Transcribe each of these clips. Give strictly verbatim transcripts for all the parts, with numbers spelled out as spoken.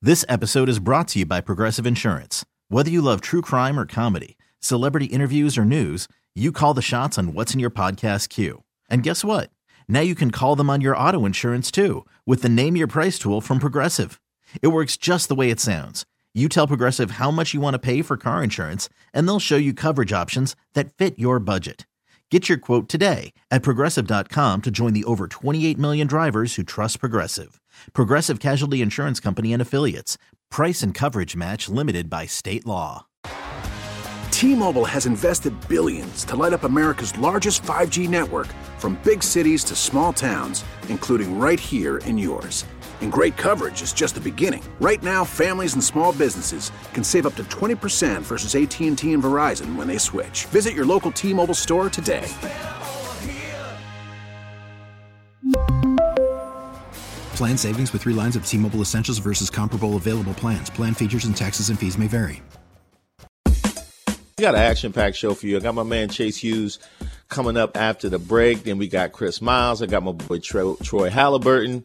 This episode is brought to you by Progressive Insurance. Whether you love true crime or comedy, celebrity interviews or news, you call the shots on what's in your podcast queue. And guess what? Now you can call them on your auto insurance too with the Name Your Price tool from Progressive. It works just the way it sounds. You tell Progressive how much you want to pay for car insurance, and they'll show you coverage options that fit your budget. Get your quote today at Progressive dot com to join the over twenty-eight million drivers who trust Progressive. Progressive Casualty Insurance Company and Affiliates. Price and coverage match limited by state law. T-Mobile has invested billions to light up America's largest five G network, from big cities to small towns, including right here in yours. And great coverage is just the beginning. Right now, families and small businesses can save up to twenty percent versus A T and T and Verizon when they switch. Visit your local T-Mobile store today. Plan savings with three lines of T-Mobile Essentials versus comparable available plans. Plan features and taxes and fees may vary. We got an action-packed show for you. I got my man Chase Hughes coming up after the break. Then we got Chris Miles. I got my boy Troy, Troy Halliburton.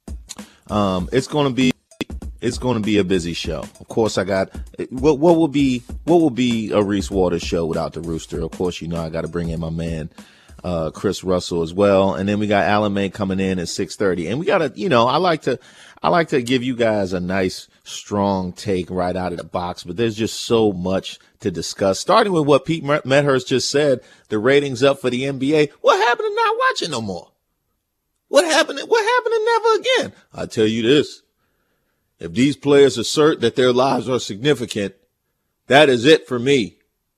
Um, it's going to be it's going to be a busy show. Of course, I got what what will be what will be a Reese Waters show without the Rooster. Of course, you know I got to bring in my man uh, Chris Russell as well, and then we got Alan May coming in at six thirty. And we got to, you know, I like to I like to give you guys a nice strong take right out of the box, but there's just so much to discuss. Starting with what Pete Medhurst just said, the ratings up for the N B A. What happened to not watching no more? What happened? What happened to never again? I tell you this. If these players assert that their lives are significant, that is it for me.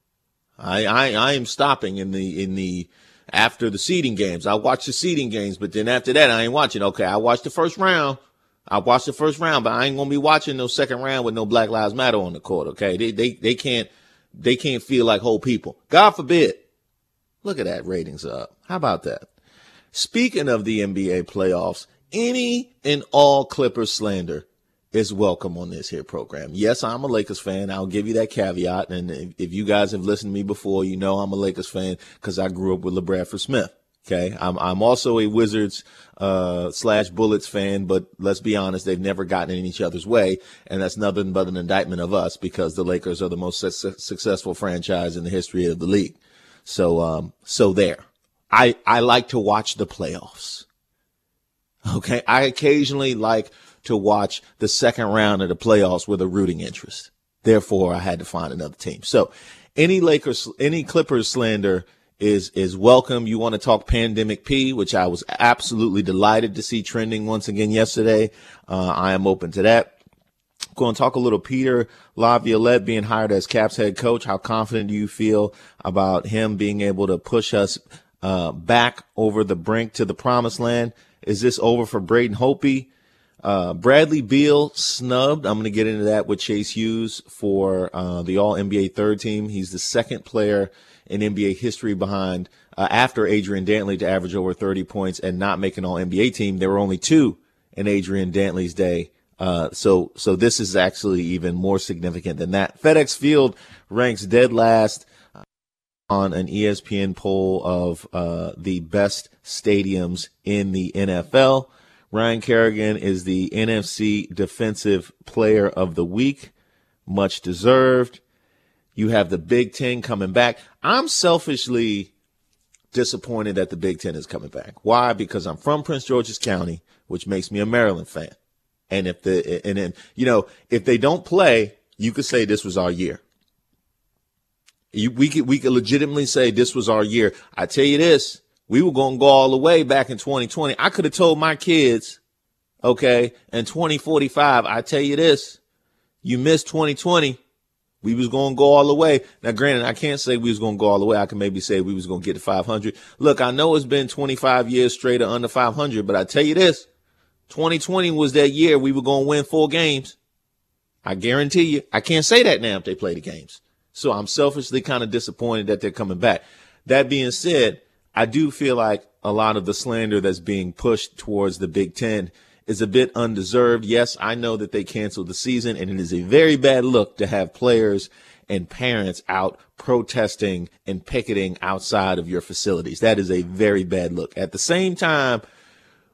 I, I, I am stopping in the, in the, after the seeding games. I watch the seeding games, but then after that, I ain't watching. Okay. I watched the first round. I watched the first round, but I ain't going to be watching no second round with no Black Lives Matter on the court. Okay. They, they, they can't, they can't feel like whole people. God forbid. Look at that, ratings up. How about that? Speaking of the N B A playoffs, any and all Clippers slander is welcome on this here program. Yes, I'm a Lakers fan. I'll give you that caveat. And if you guys have listened to me before, you know I'm a Lakers fan because I grew up with LeBradford Smith. Okay. I'm, I'm also a Wizards, uh, slash Bullets fan, but let's be honest, they've never gotten in each other's way. And that's nothing but an indictment of us because the Lakers are the most su- successful franchise in the history of the league. So, um, so there. I, I like to watch the playoffs. Okay. I occasionally like to watch the second round of the playoffs with a rooting interest. Therefore, I had to find another team. So any Lakers, any Clippers slander is, is welcome. You want to talk Pandemic P, which I was absolutely delighted to see trending once again yesterday. Uh, I am open to that. Going to talk a little Peter Laviolette being hired as Caps head coach. How confident do you feel about him being able to push us Uh, back over the brink to the promised land? Is this over for Braden Holtby? Uh, Bradley Beal snubbed. I'm going to get into that with Chase Hughes for uh, the All N B A third team. He's the second player in N B A history behind uh, after Adrian Dantley to average over thirty points and not make an All N B A team. There were only two in Adrian Dantley's day. Uh, so, so this is actually even more significant than that. FedEx Field ranks dead last on an E S P N poll of uh, the best stadiums in the N F L. Ryan Kerrigan is the N F C Defensive Player of the Week. Much deserved. You have the Big Ten coming back. I'm selfishly disappointed that the Big Ten is coming back. Why? Because I'm from Prince George's County, which makes me a Maryland fan. And if the and then you know if they don't play, you could say this was our year. You, we could we could legitimately say this was our year. I tell you this, we were going to go all the way back in twenty twenty. I could have told my kids, okay, in twenty forty-five, I tell you this, you missed twenty twenty. We was going to go all the way. Now, granted, I can't say we was going to go all the way. I can maybe say we was going to get to five hundred. Look, I know it's been twenty-five years straight or under five hundred, but I tell you this, twenty twenty was that year we were going to win four games. I guarantee you. I can't say that now if they play the games. So I'm selfishly kind of disappointed that they're coming back. That being said, I do feel like a lot of the slander that's being pushed towards the Big Ten is a bit undeserved. Yes, I know that they canceled the season, and it is a very bad look to have players and parents out protesting and picketing outside of your facilities. That is a very bad look. At the same time,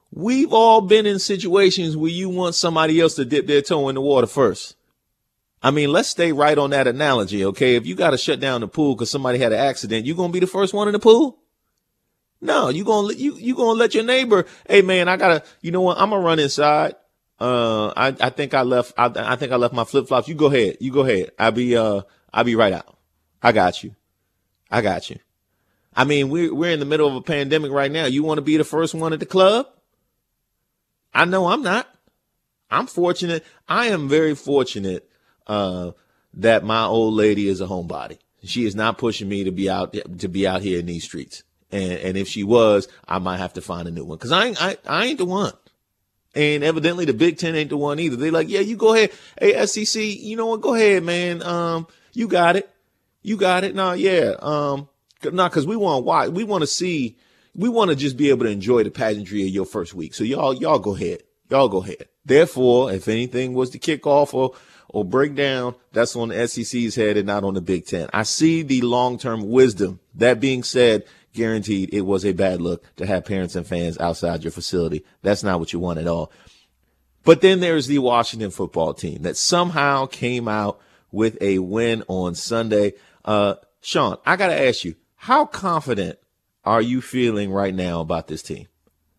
We've all been in situations where you want somebody else to dip their toe in the water first. I mean, let's stay right on that analogy, okay? If you got to shut down the pool because somebody had an accident, you going to be the first one in the pool? No, you going to you you going to let your neighbor, hey man, I got to, you know what? I'm going to run inside. Uh I I think I left I I think I left my flip-flops. You go ahead. You go ahead. I'll be uh I'll be right out. I got you. I got you. I mean, we we're in the middle of a pandemic right now. You want to be the first one at the club? I know I'm not. I'm fortunate. I am very fortunate uh, that my old lady is a homebody. She is not pushing me to be out to be out here in these streets. And and if she was, I might have to find a new one because I ain't I, I ain't the one. And evidently the Big Ten ain't the one either. They're like, yeah, you go ahead. Hey, S E C, you know what? Go ahead, man. Um, you got it. You got it. No, yeah. Um, no, because we want to watch. We want to see. We want to just be able to enjoy the pageantry of your first week. So y'all, y'all go ahead. Y'all go ahead. Therefore, if anything was to kick off or or break down, that's on the S E C's head and not on the Big Ten. I see the long-term wisdom. That being said, guaranteed it was a bad look to have parents and fans outside your facility. That's not what you want at all. But then there's the Washington football team that somehow came out with a win on Sunday. Uh, Sean, I got to ask you, how confident are you feeling right now about this team?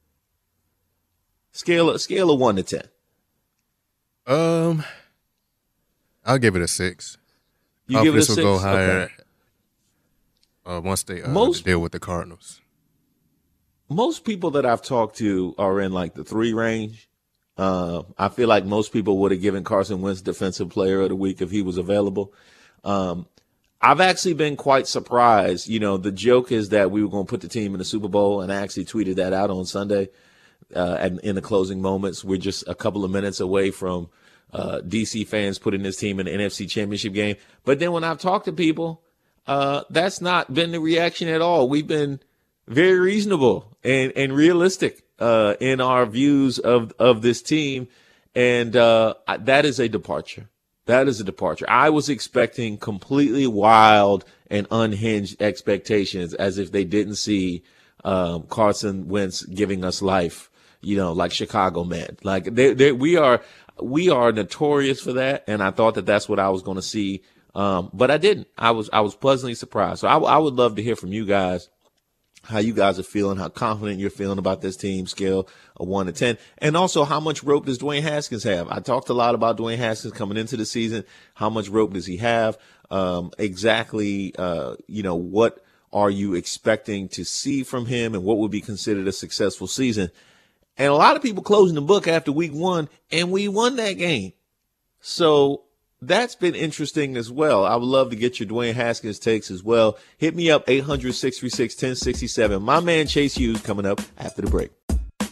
Scale of, scale of one to ten. Um, I'll give it a six. You give it a six? six? Will go higher Okay. uh, once they uh, Most- deal with the Cardinals. Most people that I've talked to are in like the three range. Uh, I feel like most people would have given Carson Wentz Defensive Player of the Week if he was available. Um, I've actually been quite surprised. You know, the joke is that we were going to put the team in the Super Bowl, and I actually tweeted that out on Sunday. Uh, and in the closing moments, we're just a couple of minutes away from uh, D C fans putting this team in the N F C Championship game. But then when I've talked to people, uh, that's not been the reaction at all. We've been very reasonable and, and realistic uh, in our views of, of this team. And uh, that is a departure. That is a departure. I was expecting completely wild and unhinged expectations as if they didn't see um, Carson Wentz giving us life, you know, like Chicago meant. Like they, they, we are we are notorious for that. And I thought that that's what I was going to see. Um, but I didn't. I was I was pleasantly surprised. So I, I would love to hear from you guys how you guys are feeling, how confident you're feeling about this team, scale of one to ten. And also, how much rope does Dwayne Haskins have? I talked a lot about Dwayne Haskins coming into the season. How much rope does he have? Um, exactly, uh, you know, what are you expecting to see from him and what would be considered a successful season? And a lot of people closing the book after week one, and we won that game. So that's been interesting as well. I would love to get your Dwayne Haskins takes as well. Hit me up, eight hundred, six three six, one oh six seven. My man Chase Hughes coming up after the break.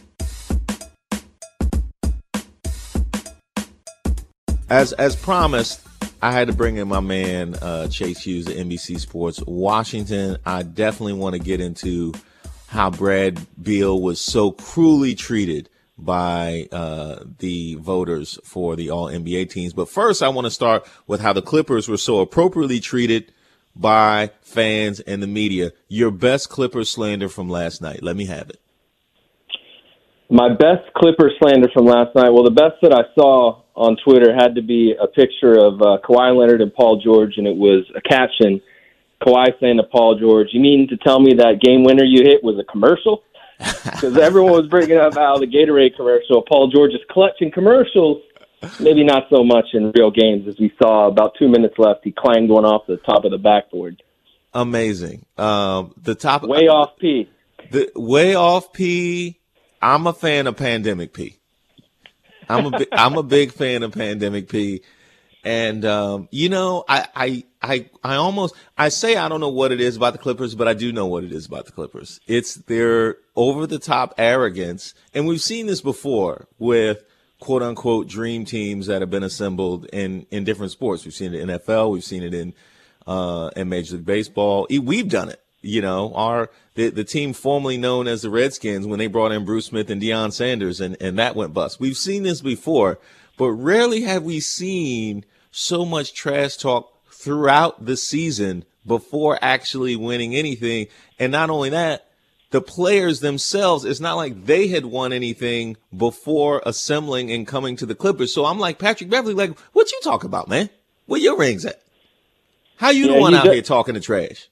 As as promised, I had to bring in my man uh, Chase Hughes at N B C Sports Washington. I definitely want to get into how Brad Beal was so cruelly treated by uh, the voters for the All N B A teams. But first, I want to start with how the Clippers were so appropriately treated by fans and the media. Your best Clippers slander from last night. Let me have it. My best Clipper slander from last night, well, the best that I saw on Twitter had to be a picture of uh, Kawhi Leonard and Paul George, and it was a caption, Kawhi saying to Paul George, "You mean to tell me that game winner you hit was a commercial?" Because everyone was bringing up how the Gatorade commercial, Paul George is clutch in commercials, maybe not so much in real games. As we saw, about two minutes left, he clanged one off the top of the backboard. Amazing. Um, the top Way off P. The way off P. I'm a fan of Pandemic P. I'm a bi- I'm a big fan of Pandemic P. And um, you know, I, I I I almost I say I don't know what it is about the Clippers, but I do know what it is about the Clippers. It's their over the top arrogance, and we've seen this before with quote unquote dream teams that have been assembled in, in different sports. We've seen it in N F L, we've seen it in uh, in Major League Baseball. We've done it. You know, our the, the team formerly known as the Redskins when they brought in Bruce Smith and Deion Sanders, and, and that went bust. We've seen this before, but rarely have we seen so much trash talk throughout the season before actually winning anything. And not only that, the players themselves, it's not like they had won anything before assembling and coming to the Clippers. So I'm like, Patrick Beverley, like, what you talking about, man? Where your rings at? How you yeah, the one out de- here talking the trash?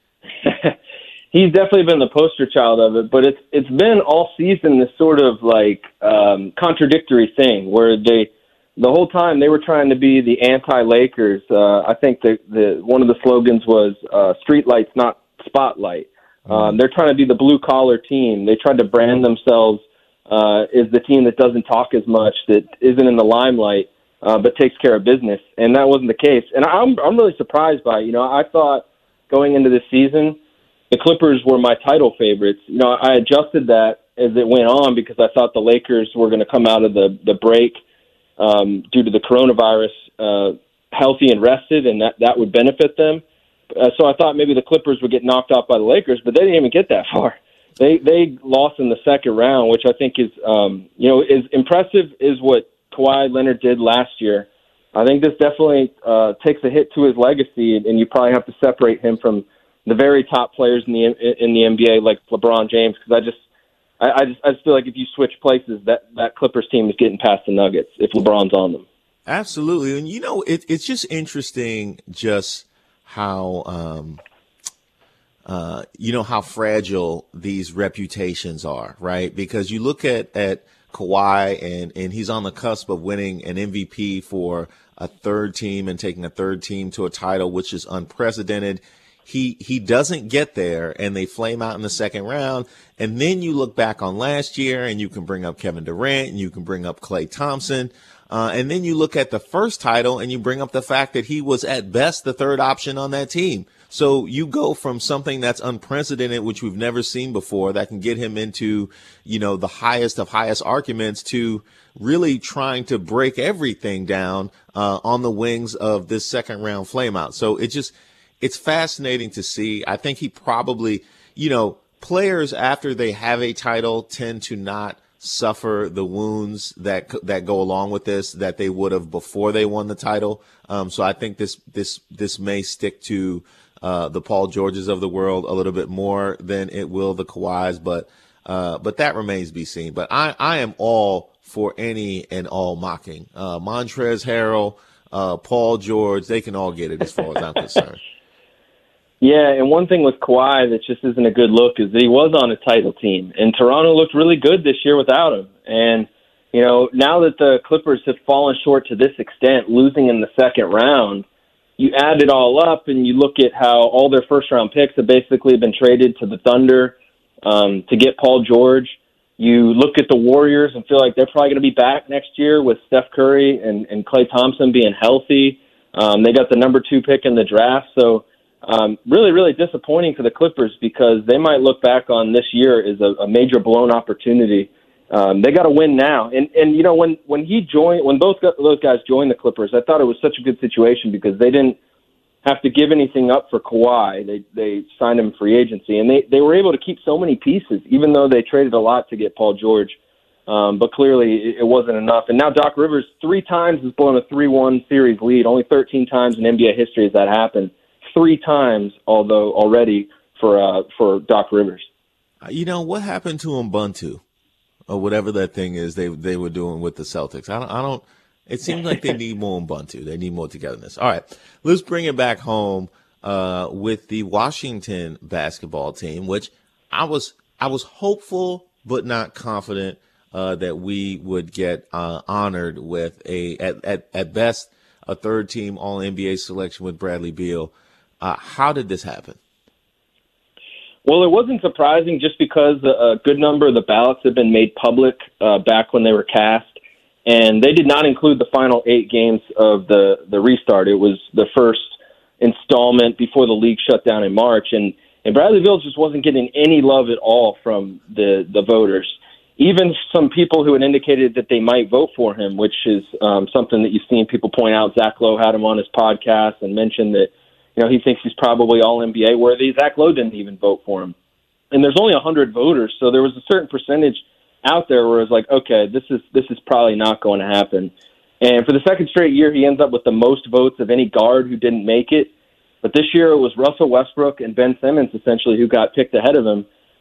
He's definitely been the poster child of it, but it's it's been all season this sort of like um, contradictory thing where they the whole time they were trying to be the anti-Lakers. Uh, I think the the one of the slogans was uh, "Street lights, not spotlight." Um, they're trying to be the blue-collar team. They tried to brand themselves uh, as the team that doesn't talk as much, that isn't in the limelight, uh, but takes care of business. And that wasn't the case. And I'm I'm really surprised by it. You know, I thought going into this season, the Clippers were my title favorites. You know, I adjusted that as it went on because I thought the Lakers were going to come out of the, the break um, due to the coronavirus uh, healthy and rested, and that, that would benefit them. Uh, so I thought maybe the Clippers would get knocked off by the Lakers, but they didn't even get that far. They they lost in the second round, which I think is um, you know is impressive. Is what Kawhi Leonard did last year. I think this definitely uh, takes a hit to his legacy, and you probably have to separate him from the very top players in the in the N B A like LeBron James, because I just I, I just I just feel like if you switch places, that that Clippers team is getting past the Nuggets if LeBron's on them. Absolutely, and you know it, it's just interesting just how um, uh, you know how fragile these reputations are, right? Because you look at at Kawhi and and he's on the cusp of winning an M V P for a third team and taking a third team to a title, which is unprecedented. He he doesn't get there, and they flame out in the second round. And then you look back on last year, and you can bring up Kevin Durant, and you can bring up Klay Thompson. Uh, and then you look at the first title, and you bring up the fact that he was at best the third option on that team. So you go from something that's unprecedented, which we've never seen before, that can get him into, you know, the highest of highest arguments, to really trying to break everything down uh, on the wings of this second round flameout. So it just, it's fascinating to see. I think he probably, you know, players after they have a title tend to not suffer the wounds that that go along with this that they would have before they won the title. Um, so I think this this this may stick to uh, the Paul Georges of the world a little bit more than it will the Kawhis, but uh, but that remains to be seen. But I, I am all for any and all mocking. Uh, Montrezl Harrell, uh, Paul George, they can all get it as far as I'm concerned. Yeah, and one thing with Kawhi that just isn't a good look is that he was on a title team, and Toronto looked really good this year without him. And, you know, now that the Clippers have fallen short to this extent, losing in the second round, you add it all up and you look at how all their first-round picks have basically been traded to the Thunder um, to get Paul George. You look at the Warriors and feel like they're probably going to be back next year with Steph Curry and, and Klay Thompson being healthy. Um, they got the number two pick in the draft, so Um, really, really disappointing for the Clippers because they might look back on this year as a, a major blown opportunity. Um, they got to win now. And, and you know, when, when he joined, when both those guys joined the Clippers, I thought it was such a good situation because they didn't have to give anything up for Kawhi. They they signed him free agency, and they, they were able to keep so many pieces, even though they traded a lot to get Paul George. Um, but clearly it, it wasn't enough. And now Doc Rivers three times has blown a three one series lead. Only thirteen times in N B A history has that happened. Three times, although already for uh, for Doc Rivers. You know what happened to Ubuntu, or whatever that thing is they they were doing with the Celtics? I don't. I don't it seems like they need more Ubuntu. They need more togetherness. All right, let's bring it back home uh, with the Washington basketball team, which I was I was hopeful but not confident uh, that we would get uh, honored with a at, at at best a third team All N B A selection with Bradley Beal. Uh, how did this happen? Well, it wasn't surprising just because a good number of the ballots had been made public uh, back when they were cast, and they did not include the final eight games of the, the restart. It was the first installment before the league shut down in March, and, and Bradley Beal just wasn't getting any love at all from the, the voters. Even some people who had indicated that they might vote for him, which is um, something that you've seen people point out. Zach Lowe had him on his podcast and mentioned that You know, he thinks he's probably all N B A worthy. Zach Lowe didn't even vote for him. And there's only one hundred voters, so there was a certain percentage out there where it was like, okay, this is this is probably not going to happen. And for the second straight year, he ends up with the most votes of any guard who didn't make it. But this year it was Russell Westbrook and Ben Simmons, essentially, who got picked ahead of him.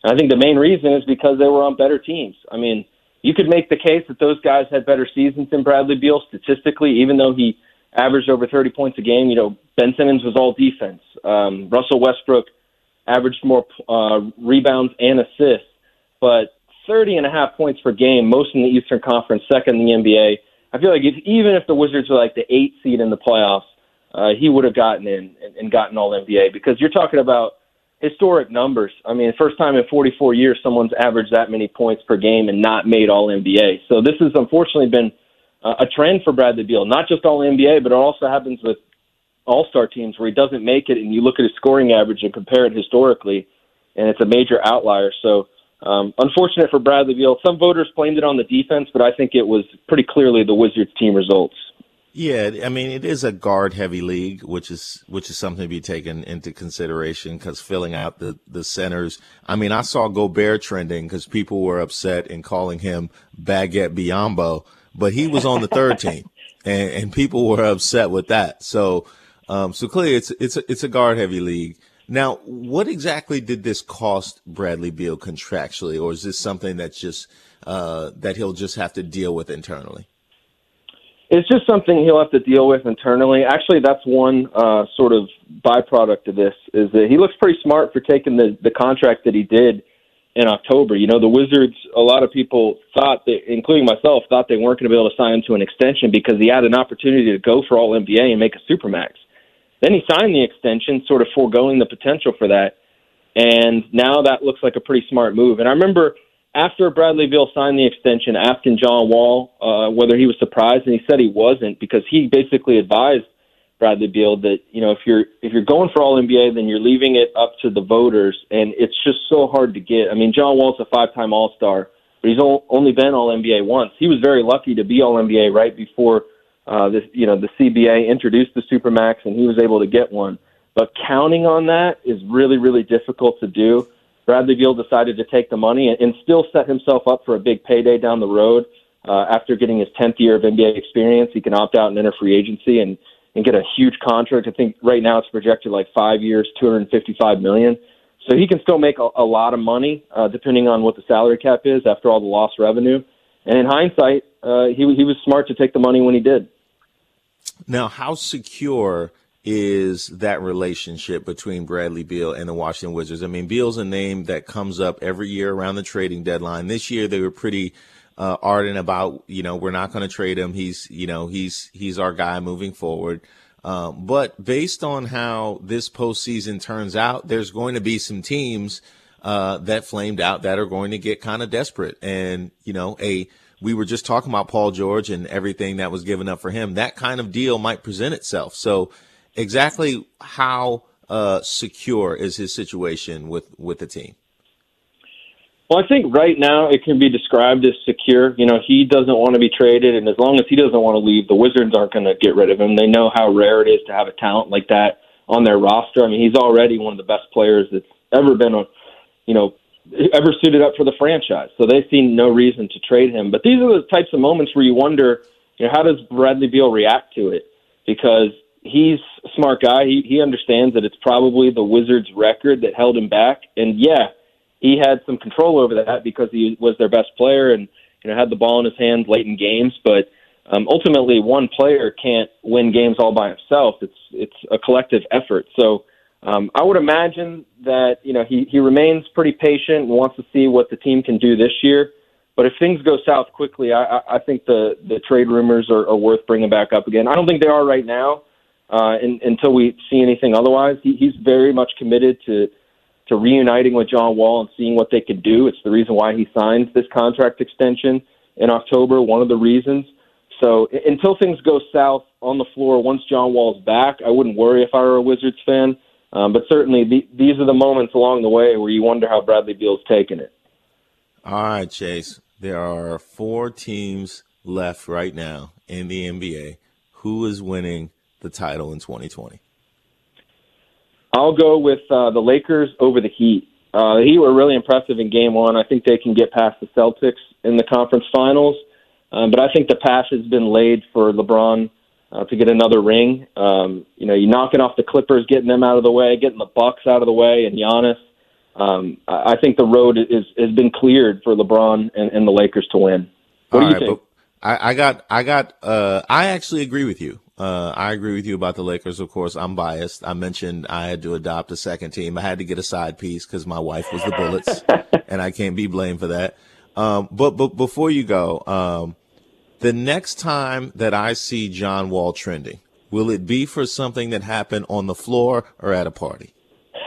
And I think the main reason is because they were on better teams. I mean, you could make the case that those guys had better seasons than Bradley Beal statistically, even though he averaged over thirty points a game. You know, Ben Simmons was all defense. Um, Russell Westbrook averaged more uh, rebounds and assists, but thirty and a half points per game, most in the Eastern Conference, second in the N B A. I feel like if, even if the Wizards were like the eight seed in the playoffs, uh, he would have gotten in and, and gotten all N B A, because you're talking about historic numbers. I mean, first time in forty-four years someone's averaged that many points per game and not made all N B A. So this has unfortunately been uh, a trend for Bradley Beal, not just all N B A, but it also happens with all-star teams where he doesn't make it, and you look at his scoring average and compare it historically, and it's a major outlier. So um, unfortunate for Bradley Beal. Some voters blamed it on the defense, but I think it was pretty clearly the Wizards team results. Yeah, I mean, it is a guard-heavy league, which is which is something to be taken into consideration, because filling out the, the centers. I mean, I saw Gobert trending because people were upset and calling him Baguette Biyombo, but he was on the third team, and, and people were upset with that. So, um, so clearly, it's it's a, it's a guard-heavy league. Now, what exactly did this cost Bradley Beal contractually, or is this something that's just uh, that he'll just have to deal with internally? It's just something he'll have to deal with internally. Actually, that's one uh, sort of byproduct of this, is that he looks pretty smart for taking the, the contract that he did in October. You know, the Wizards, a lot of people thought, that, including myself, thought they weren't going to be able to sign him to an extension because he had an opportunity to go for all N B A and make a Supermax. Then he signed the extension, sort of foregoing the potential for that, and now that looks like a pretty smart move. And I remember after Bradley Beal signed the extension, asking John Wall uh, whether he was surprised, and he said he wasn't, because he basically advised Bradley Beal that, you know, if you're if you're going for all N B A, then you're leaving it up to the voters, and it's just so hard to get. I mean, John Wall's a five-time All-Star, but he's only been all N B A once. He was very lucky to be all N B A right before uh, this, you know, the C B A introduced the Supermax, and he was able to get one. But counting on that is really, really difficult to do. Bradley Beal decided to take the money and, and still set himself up for a big payday down the road. Uh, after getting his tenth year of N B A experience, he can opt out and enter free agency and, and get a huge contract. I think right now it's projected like five years, two hundred fifty-five million dollars. So he can still make a, a lot of money, uh, depending on what the salary cap is after all the lost revenue. And in hindsight, uh, he, he was smart to take the money when he did. Now, how secure is that relationship between Bradley Beal and the Washington Wizards? I mean, Beal's a name that comes up every year around the trading deadline. This year, they were pretty uh, ardent about, you know, we're not going to trade him. He's, you know, he's he's our guy moving forward. Um, but based on how this postseason turns out, there's going to be some teams uh, that flamed out that are going to get kind of desperate. And, you know, a we were just talking about Paul George and everything that was given up for him. That kind of deal might present itself. So exactly how uh, secure is his situation with, with the team? Well, I think right now it can be described as secure. You know, he doesn't want to be traded, and as long as he doesn't want to leave, the Wizards aren't going to get rid of him. They know how rare it is to have a talent like that on their roster. I mean, he's already one of the best players that's ever been, on, you know, ever suited up for the franchise. So they see no reason to trade him. But these are the types of moments where you wonder, you know, how does Bradley Beal react to it? Because he's a smart guy. He he understands that it's probably the Wizards' record that held him back. And, yeah, he had some control over that because he was their best player and, you know, had the ball in his hands late in games. But um, ultimately, one player can't win games all by himself. It's it's a collective effort. So um, I would imagine that, you know, he, he remains pretty patient and wants to see what the team can do this year. But if things go south quickly, I, I think the, the trade rumors are, are worth bringing back up again. I don't think they are right now. Uh, in, until we see anything otherwise. He, he's very much committed to to reuniting with John Wall and seeing what they could do. It's the reason why he signed this contract extension in October, one of the reasons. So until things go south on the floor, once John Wall's back, I wouldn't worry if I were a Wizards fan. Um, but certainly the, these are the moments along the way where you wonder how Bradley Beal's taking it. All right, Chase. There are four teams left right now in the N B A. Who is winning the title in twenty twenty? I'll go with uh, the Lakers over the Heat. Uh, the Heat were really impressive in game one. I think they can get past the Celtics in the conference finals. Um, but I think the path has been laid for LeBron uh, to get another ring. Um, you know, you're knocking off the Clippers, getting them out of the way, getting the Bucks out of the way, and Giannis. um, I, I think the road is has been cleared for LeBron and, and the Lakers to win. What All do you right, think? I, I got, I got, uh, I actually agree with you. Uh, I agree with you about the Lakers. Of course, I'm biased. I mentioned I had to adopt a second team. I had to get a side piece because my wife was the Bullets, and I can't be blamed for that. Um, but, but before you go, um, the next time that I see John Wall trending, will it be for something that happened on the floor or at a party?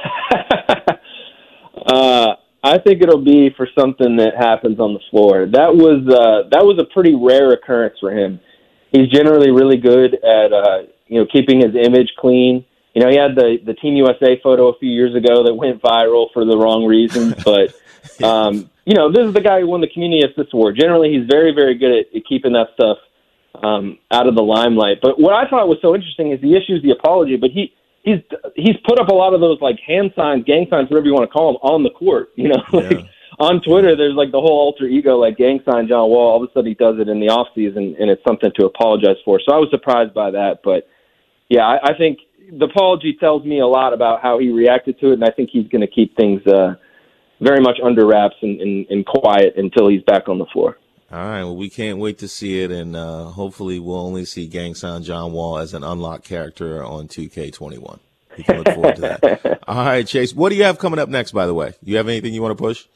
uh, I think it'll be for something that happens on the floor. That was uh, that was a pretty rare occurrence for him. He's generally really good at uh, you know keeping his image clean. You know, he had the the Team U S A photo a few years ago that went viral for the wrong reasons, but um, you know, this is the guy who won the Community Assist Award. Generally, he's very very good at, at keeping that stuff um, out of the limelight. But what I thought was so interesting is the issues, the apology, but he. He's he's put up a lot of those like hand signs, gang signs, whatever you want to call them, on the court. You know, like Yeah. on Twitter, there's like the whole alter ego, like gang sign John Wall. All of a sudden, he does it in the off season, and it's something to apologize for. So I was surprised by that, but yeah, I, I think the apology tells me a lot about how he reacted to it, and I think he's going to keep things uh, very much under wraps and, and, and quiet until he's back on the floor. All right, well, we can't wait to see it, and uh, hopefully we'll only see Gang Sign John Wall as an unlocked character on two K twenty-one. We can look forward to that. All right, Chase, what do you have coming up next, by the way? You have anything you want to push?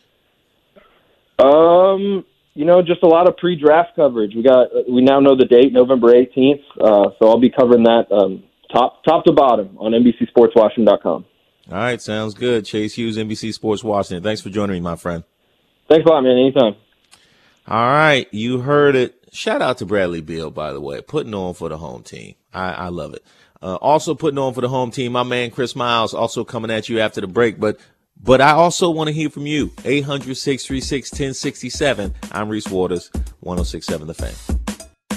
Um, you know, just a lot of pre-draft coverage. We got, we now know the date, November eighteenth, uh, so I'll be covering that um, top top to bottom on N B C Sports Washington dot com. All right, sounds good. Chase Hughes, N B C Sports Washington. Thanks for joining me, my friend. Thanks a lot, man. Anytime. All right, you heard it. Shout out to Bradley Beal, by the way, putting on for the home team. I, I love it. Uh, also putting on for the home team, my man Chris Miles, also coming at you after the break. But but I also want to hear from you. eight hundred, six three six, one oh six seven. I'm Reese Waters, one oh six point seven The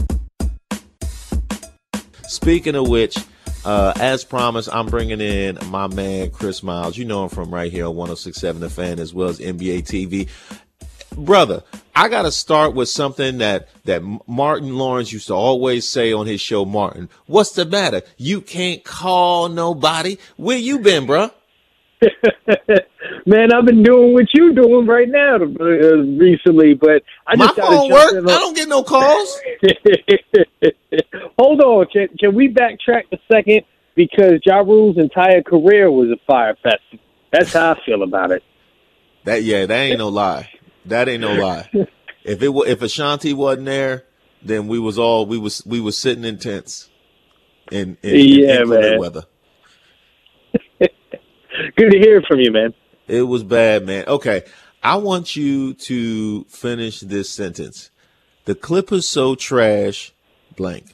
Fan. Speaking of which, uh, as promised, I'm bringing in my man Chris Miles. You know him from right here on one oh six point seven The Fan, as well as N B A T V. Brother, I got to start with something that, that Martin Lawrence used to always say on his show. Martin, what's the matter? You can't call nobody. Where you been, bro? Man, I've been doing what you doing right now uh, recently, but I just My gotta phone jump work. in on- I don't get no calls. Hold on, can, can we backtrack a second? Because Ja Rule's entire career was a fire fest. That's how I feel about it. That yeah, that ain't no lie. That ain't no lie. If it wa- if Ashanti wasn't there, then we was all we was we was sitting in tents in in, Yeah, in inclement man. weather. Good to hear from you, man. It was bad, man. Okay, I want you to finish this sentence. The Clippers so trash, blank.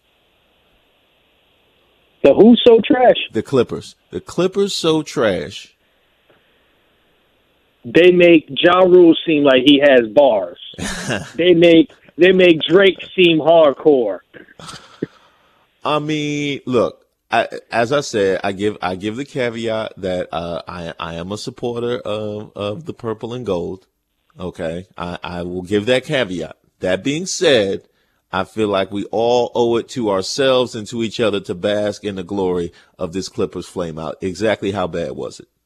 The who's so trash? The Clippers. The Clippers so trash. They make Ja Rule seem like he has bars. they make they make Drake seem hardcore. I mean, look, I, as I said, I give I give the caveat that uh, I I am a supporter of, of the purple and gold. Okay, I, I will give that caveat. That being said, I feel like we all owe it to ourselves and to each other to bask in the glory of this Clippers flame out. Exactly how bad was it?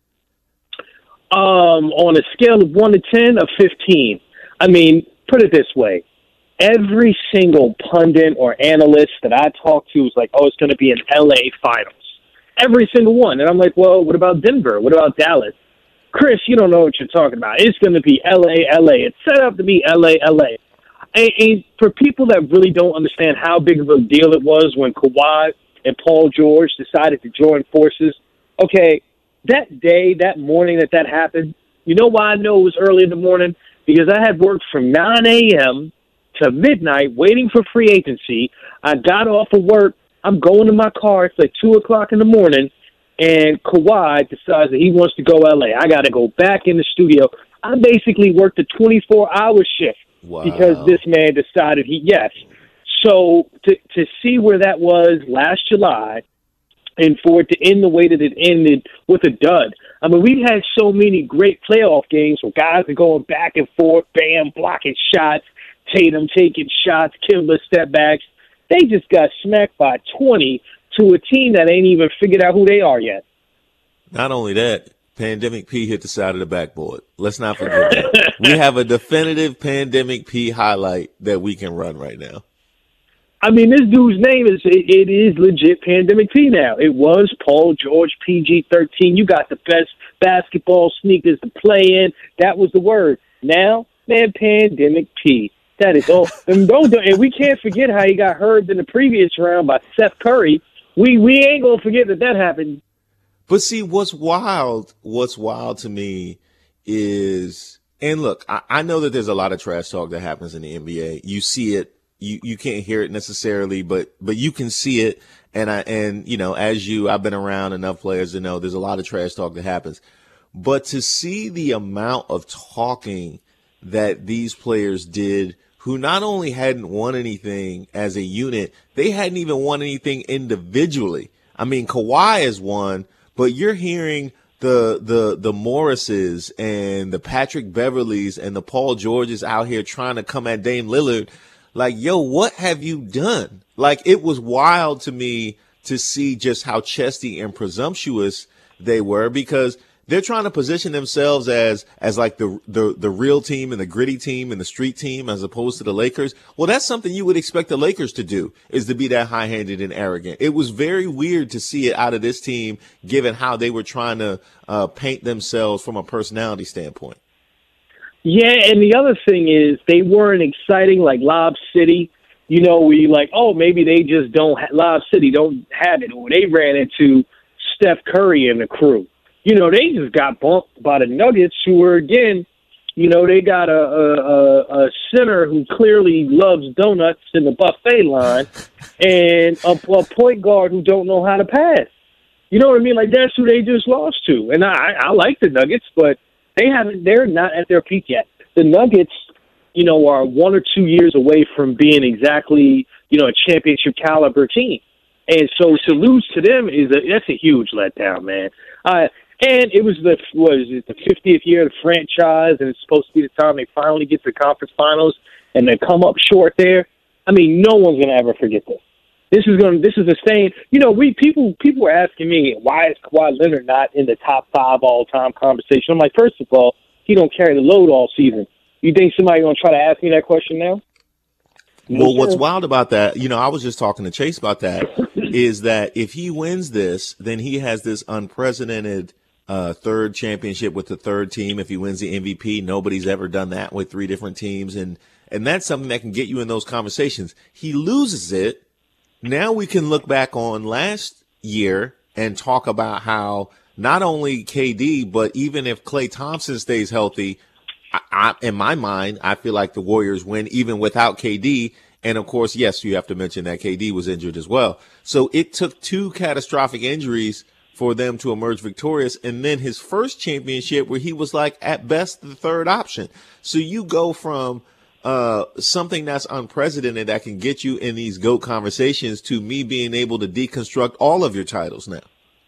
Um, on a scale of one to ten, a fifteen. I mean, put it this way: every single pundit or analyst that I talked to was like, "Oh, it's going to be an L A Finals." Every single one, and I'm like, "Well, what about Denver? What about Dallas?" Chris, you don't know what you're talking about. It's going to be L A, L A. It's set up to be L A, L A. And, and for people that really don't understand how big of a deal it was when Kawhi and Paul George decided to join forces, okay. That day, that morning that that happened, you know why I know it was early in the morning? Because I had worked from nine a.m. to midnight waiting for free agency. I got off of work. I'm going to my car. It's like two o'clock in the morning, and Kawhi decides that he wants to go L A. I got to go back in the studio. I basically worked a twenty-four hour shift Wow. because this man decided he, yes. So to to see where that was last July, and for it to end the way that it ended with a dud. I mean, we've had so many great playoff games where guys are going back and forth, Bam blocking shots, Tatum taking shots, Kimber step backs. They just got smacked by twenty to a team that ain't even figured out who they are yet. Not only that, Pandemic P hit the side of the backboard. Let's not forget that. We have a definitive Pandemic P highlight that we can run right now. I mean, this dude's name is, it, it is legit Pandemic P now. It was Paul George P G thirteen. You got the best basketball sneakers to play in. That was the word. Now, man, Pandemic P. That is all. and, don't, and we can't forget how he got heard in the previous round by Seth Curry. We, we ain't going to forget that that happened. But see, what's wild, what's wild to me is, and look, I, I know that there's a lot of trash talk that happens in the N B A. You see it, you, you can't hear it necessarily, but, but you can see it. And I, and, you know, as you, I've been around enough players to know there's a lot of trash talk that happens. But to see the amount of talking that these players did who not only hadn't won anything as a unit, they hadn't even won anything individually. I mean, Kawhi has won. But you're hearing the the the Morrises and the Patrick Beverleys and the Paul Georges out here trying to come at Dame Lillard like, yo, what have you done? Like, it was wild to me to see just how chesty and presumptuous they were, because they're trying to position themselves as as like the, the the real team and the gritty team and the street team as opposed to the Lakers. Well, that's something you would expect the Lakers to do, is to be that high-handed and arrogant. It was very weird to see it out of this team, given how they were trying to uh, paint themselves from a personality standpoint. Yeah, and the other thing is they weren't exciting like Lob City. You know, we like, oh, maybe they just don't ha- Lob City don't have it, or they ran into Steph Curry and the crew. You know, they just got bumped by the Nuggets, who were, again, you know, they got a, a, a center who clearly loves donuts in the buffet line and a, a point guard who don't know how to pass. You know what I mean? Like, that's who they just lost to. And I, I like the Nuggets, but they haven't, they're not at their peak yet. The Nuggets, you know, are one or two years away from being exactly, you know, a championship caliber team. And so to lose to them is a, that's a huge letdown, man. Uh, And it was the was it the fiftieth year of the franchise, and it's supposed to be the time they finally get to the conference finals, and they come up short there. I mean, no one's gonna ever forget this. This is gonna this is a stain. You know, we people people were asking me, why is Kawhi Leonard not in the top five all time conversation? I'm like, first of all, he don't carry the load all season. You think somebody gonna try to ask me that question now? Well, what's wild about that, you know, I was just talking to Chase about that, is that if he wins this, then he has this unprecedented Uh, third championship with the third team. If he wins the M V P, nobody's ever done that with three different teams. And, and that's something that can get you in those conversations. He loses it. Now we can look back on last year and talk about how not only K D, but even if Klay Thompson stays healthy, I, I, in my mind, I feel like the Warriors win even without K D. And of course, yes, you have to mention that K D was injured as well. So it took two catastrophic injuries for them to emerge victorious, and then his first championship where he was like at best the third option. So you go from uh something that's unprecedented that can get you in these GOAT conversations to me being able to deconstruct all of your titles now.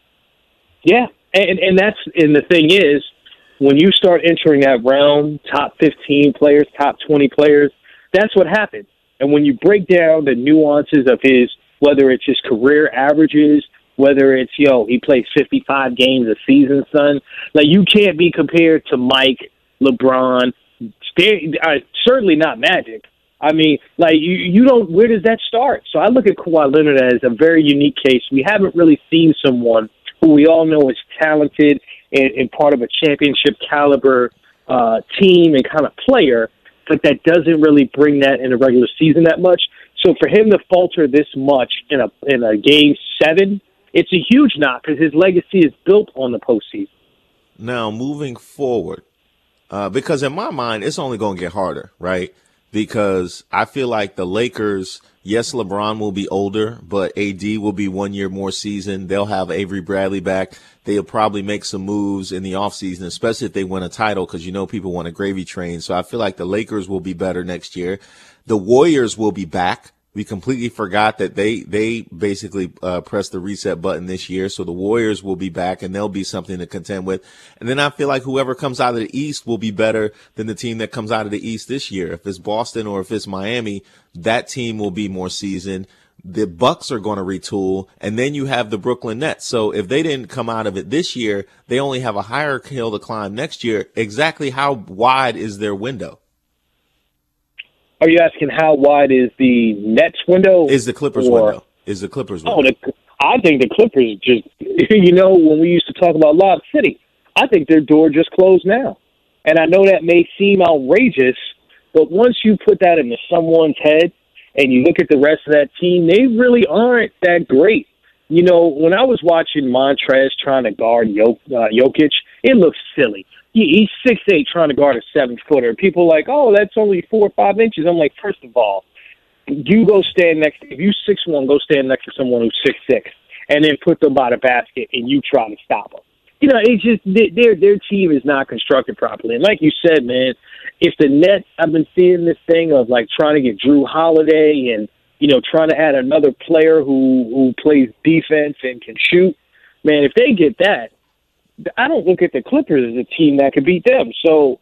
Yeah, and and that's and the thing is, when you start entering that round, top fifteen players, top twenty players, that's what happens. And when you break down the nuances of his, whether it's his career averages, whether it's, yo, he plays fifty-five games a season, son. Like, you can't be compared to Mike, LeBron, uh, certainly not Magic. I mean, like, you, you don't, where does that start? So I look at Kawhi Leonard as a very unique case. We haven't really seen someone who we all know is talented and, and part of a championship caliber uh, team and kind of player, but that doesn't really bring that in a regular season that much. So for him to falter this much in a in a game seven, it's a huge knock because his legacy is built on the postseason. Now, moving forward, uh, because in my mind, it's only going to get harder, right? Because I feel like the Lakers, yes, LeBron will be older, but A D will be one year more seasoned. They'll have Avery Bradley back. They'll probably make some moves in the offseason, especially if they win a title, because you know people want a gravy train. So I feel like the Lakers will be better next year. The Warriors will be back. We completely forgot that they they basically uh, pressed the reset button this year. So the Warriors will be back, and they'll be something to contend with. And then I feel like whoever comes out of the East will be better than the team that comes out of the East this year. If it's Boston or if it's Miami, that team will be more seasoned. The Bucks are going to retool, and then you have the Brooklyn Nets. So if they didn't come out of it this year, they only have a higher hill to climb next year. Exactly how wide is their window? Are you asking how wide is the Nets window? Is the Clippers or, window? Is the Clippers window? Oh, the, I think the Clippers just, you know, when we used to talk about Lob City, I think their door just closed now. And I know that may seem outrageous, but once you put that into someone's head, and you look at the rest of that team, they really aren't that great. You know, when I was watching Montrez trying to guard Jok- uh, Jokic, it looks silly. He, he's six eight trying to guard a seven-footer. People are like, oh, that's only four or five inches. I'm like, first of all, you go stand next – if you six one, go stand next to someone who's six six, and then put them by the basket, and you try to stop them. You know, it's just their their team is not constructed properly. And like you said, man, if the Nets, I've been seeing this thing of like trying to get Drew Holiday and, you know, trying to add another player who, who plays defense and can shoot. Man, if they get that, I don't look at the Clippers as a team that could beat them. So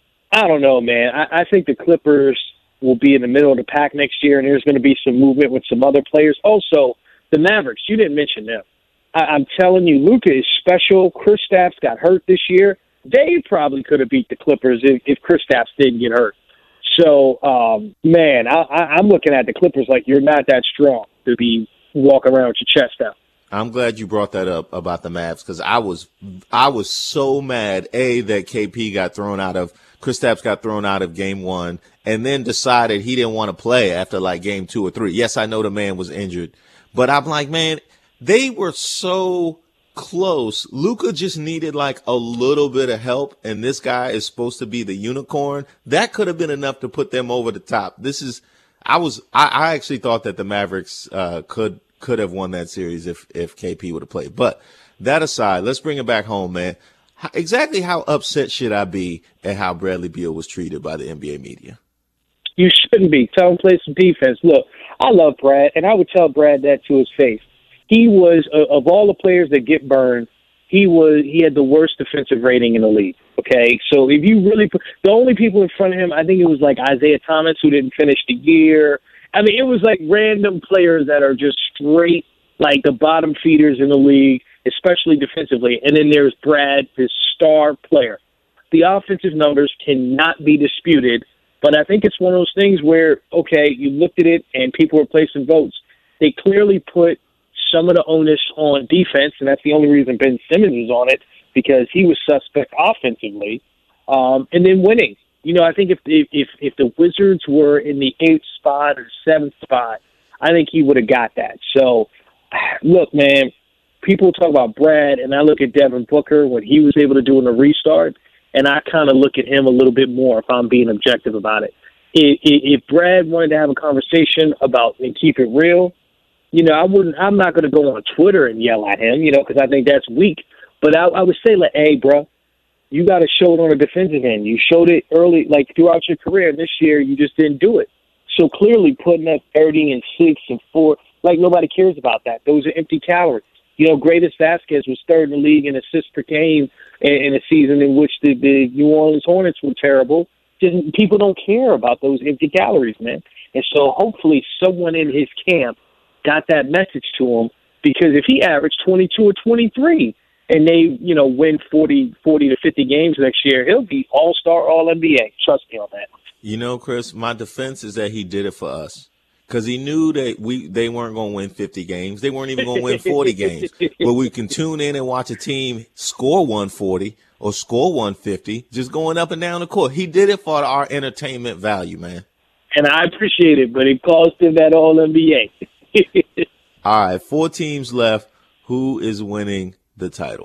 I don't know, man. I, I think the Clippers will be in the middle of the pack next year, and there's going to be some movement with some other players. Also, the Mavericks, you didn't mention them. I, I'm telling you, Luka is special. Kristaps got hurt this year. They probably could have beat the Clippers if, if Kristaps didn't get hurt. So, um, man, I, I, I'm looking at the Clippers like you're not that strong to be walking around with your chest out. I'm glad you brought that up about the Mavs because I was I was so mad, A, that K P got thrown out of – Kristaps got thrown out of game one and then decided he didn't want to play after like game two or three. Yes, I know the man was injured, but I'm like, man, they were so close. Luka just needed like a little bit of help, and this guy is supposed to be the unicorn. That could have been enough to put them over the top. This is – I was – I actually thought that the Mavericks uh, could – could have won that series if, if K P would have played. But that aside, let's bring it back home, man. How, exactly how upset should I be at how Bradley Beal was treated by the N B A media? You shouldn't be. Tell him to play some defense. Look, I love Brad, and I would tell Brad that to his face. He was, uh, of all the players that get burned, he was he had the worst defensive rating in the league, okay? So if you really put – the only people in front of him, I think it was like Isaiah Thomas, who didn't finish the year. I mean, it was like random players that are just straight, like the bottom feeders in the league, especially defensively. And then there's Brad, this star player. The offensive numbers cannot be disputed, but I think it's one of those things where, okay, you looked at it and people were placing votes. They clearly put some of the onus on defense, and that's the only reason Ben Simmons was on it, because he was suspect offensively, um, and then winning. You know, I think if, if if the Wizards were in the eighth spot or seventh spot, I think he would have got that. So, look, man, people talk about Brad, and I look at Devin Booker, what he was able to do in the restart, and I kind of look at him a little bit more if I'm being objective about it. If, if Brad wanted to have a conversation about and keep it real, you know, I wouldn't. I'm not going to go on Twitter and yell at him, you know, because I think that's weak. But I, I would say, like, hey, bro, you got to show it on the defensive end. You showed it early, like throughout your career. And this year, you just didn't do it. So clearly, putting up thirty and six and four, like nobody cares about that. Those are empty calories. You know, Greatest Vasquez was third in the league in assists per game in, in a season in which the, the New Orleans Hornets were terrible. Just, people don't care about those empty calories, man. And so hopefully, someone in his camp got that message to him, because if he averaged twenty-two or twenty-three and they, you know, win forty, forty to fifty games next year, he'll be all-star, all-N B A. Trust me on that. You know, Chris, my defense is that he did it for us, because he knew that we they weren't going to win fifty games. They weren't even going to win forty games. But we can tune in and watch a team score one forty or score one fifty, just going up and down the court. He did it for our entertainment value, man. And I appreciate it, but it cost him that all-N B A. All right, four teams left. Who is winning the title?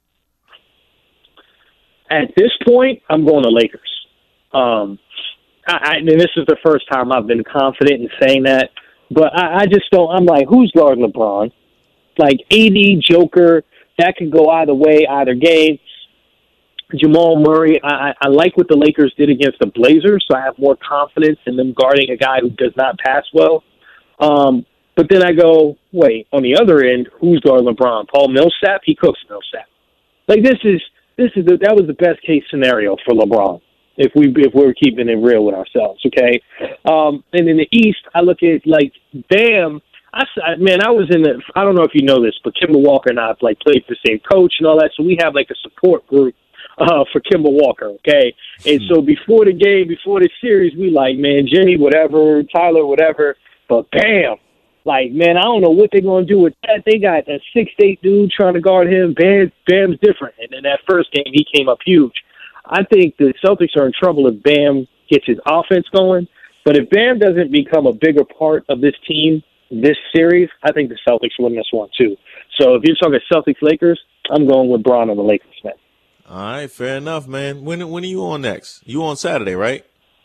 At this point, I'm going to Lakers. Um, I, I mean, this is the first time I've been confident in saying that, but I, I just don't. I'm like, who's guarding LeBron? Like A D, Joker, that could go either way, either game. Jamal Murray, I, I like what the Lakers did against the Blazers, so I have more confidence in them guarding a guy who does not pass well. Um, But then I go, wait, on the other end, who's guarding LeBron? Paul Millsap? He cooks Millsap. Like this is this is the, that was the best case scenario for LeBron if we if we were keeping it real with ourselves, okay? Um, and in the East, I look at like Bam. I, I man, I was in the. I don't know if you know this, but Kemba Walker and I like played for the same coach and all that, so we have like a support group uh, for Kemba Walker. Okay, and so before the game, before the series, we like, man, Jimmy, whatever, Tyler, whatever. But bam, like, man, I don't know what they're gonna do with that. They got a six eight dude trying to guard him. Bam, Bam's different, and in that first game, he came up huge. I think the Celtics are in trouble if Bam gets his offense going. But if Bam doesn't become a bigger part of this team, this series, I think the Celtics win this one too. So if you're talking Celtics-Lakers, I'm going with Bron on the Lakers, man. All right, fair enough, man. When when are you on next? You on Saturday, right?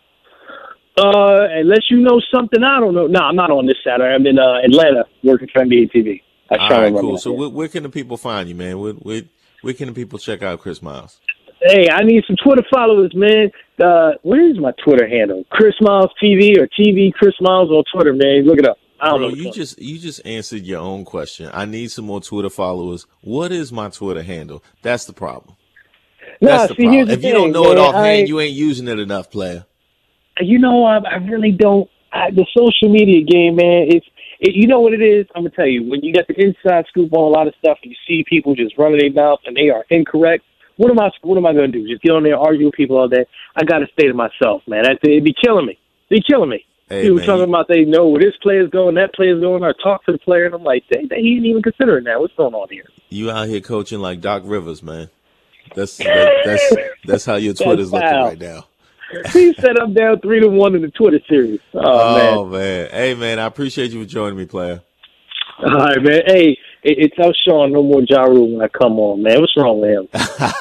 Uh, unless you know something I don't know. No, I'm not on this Saturday. I'm in uh, Atlanta working for N B A T V. I All right, cool. So where, where can the people find you, man? Where, where, where can the people check out Chris Miles? Hey, I need some Twitter followers, man. Uh, where is my Twitter handle? Chris Miles T V or T V Chris Miles on Twitter, man. Look it up. I don't Bro, know. you just you just answered your own question. I need some more Twitter followers. What is my Twitter handle? That's the problem. That's nah, the see, problem. Here's the If you thing, don't know man, it offhand, I, you ain't using it enough, player. You know, I, I really don't. I, the social media game, man, it's it, you know what it is? I'm going to tell you. When you get the inside scoop on a lot of stuff and you see people just running their mouth and they are incorrect, What am I? What am I going to do? Just get on there, argue with people all day? I got to stay to myself, man. That'd be killing me. It'd be killing me. Hey, people man, talking you, about they know where this player's going, that player's going. I talk to the player, and I'm like, they, they he ain't even considering that. What's going on here? You out here coaching like Doc Rivers, man. That's that, that's that's how your Twitter's looking right now. He said I'm down three to one in the Twitter series. Oh, oh man. man, hey man, I appreciate you for joining me, player. All right, man. Hey, it, it tells Sean no more Ja Rule when I come on, man. What's wrong with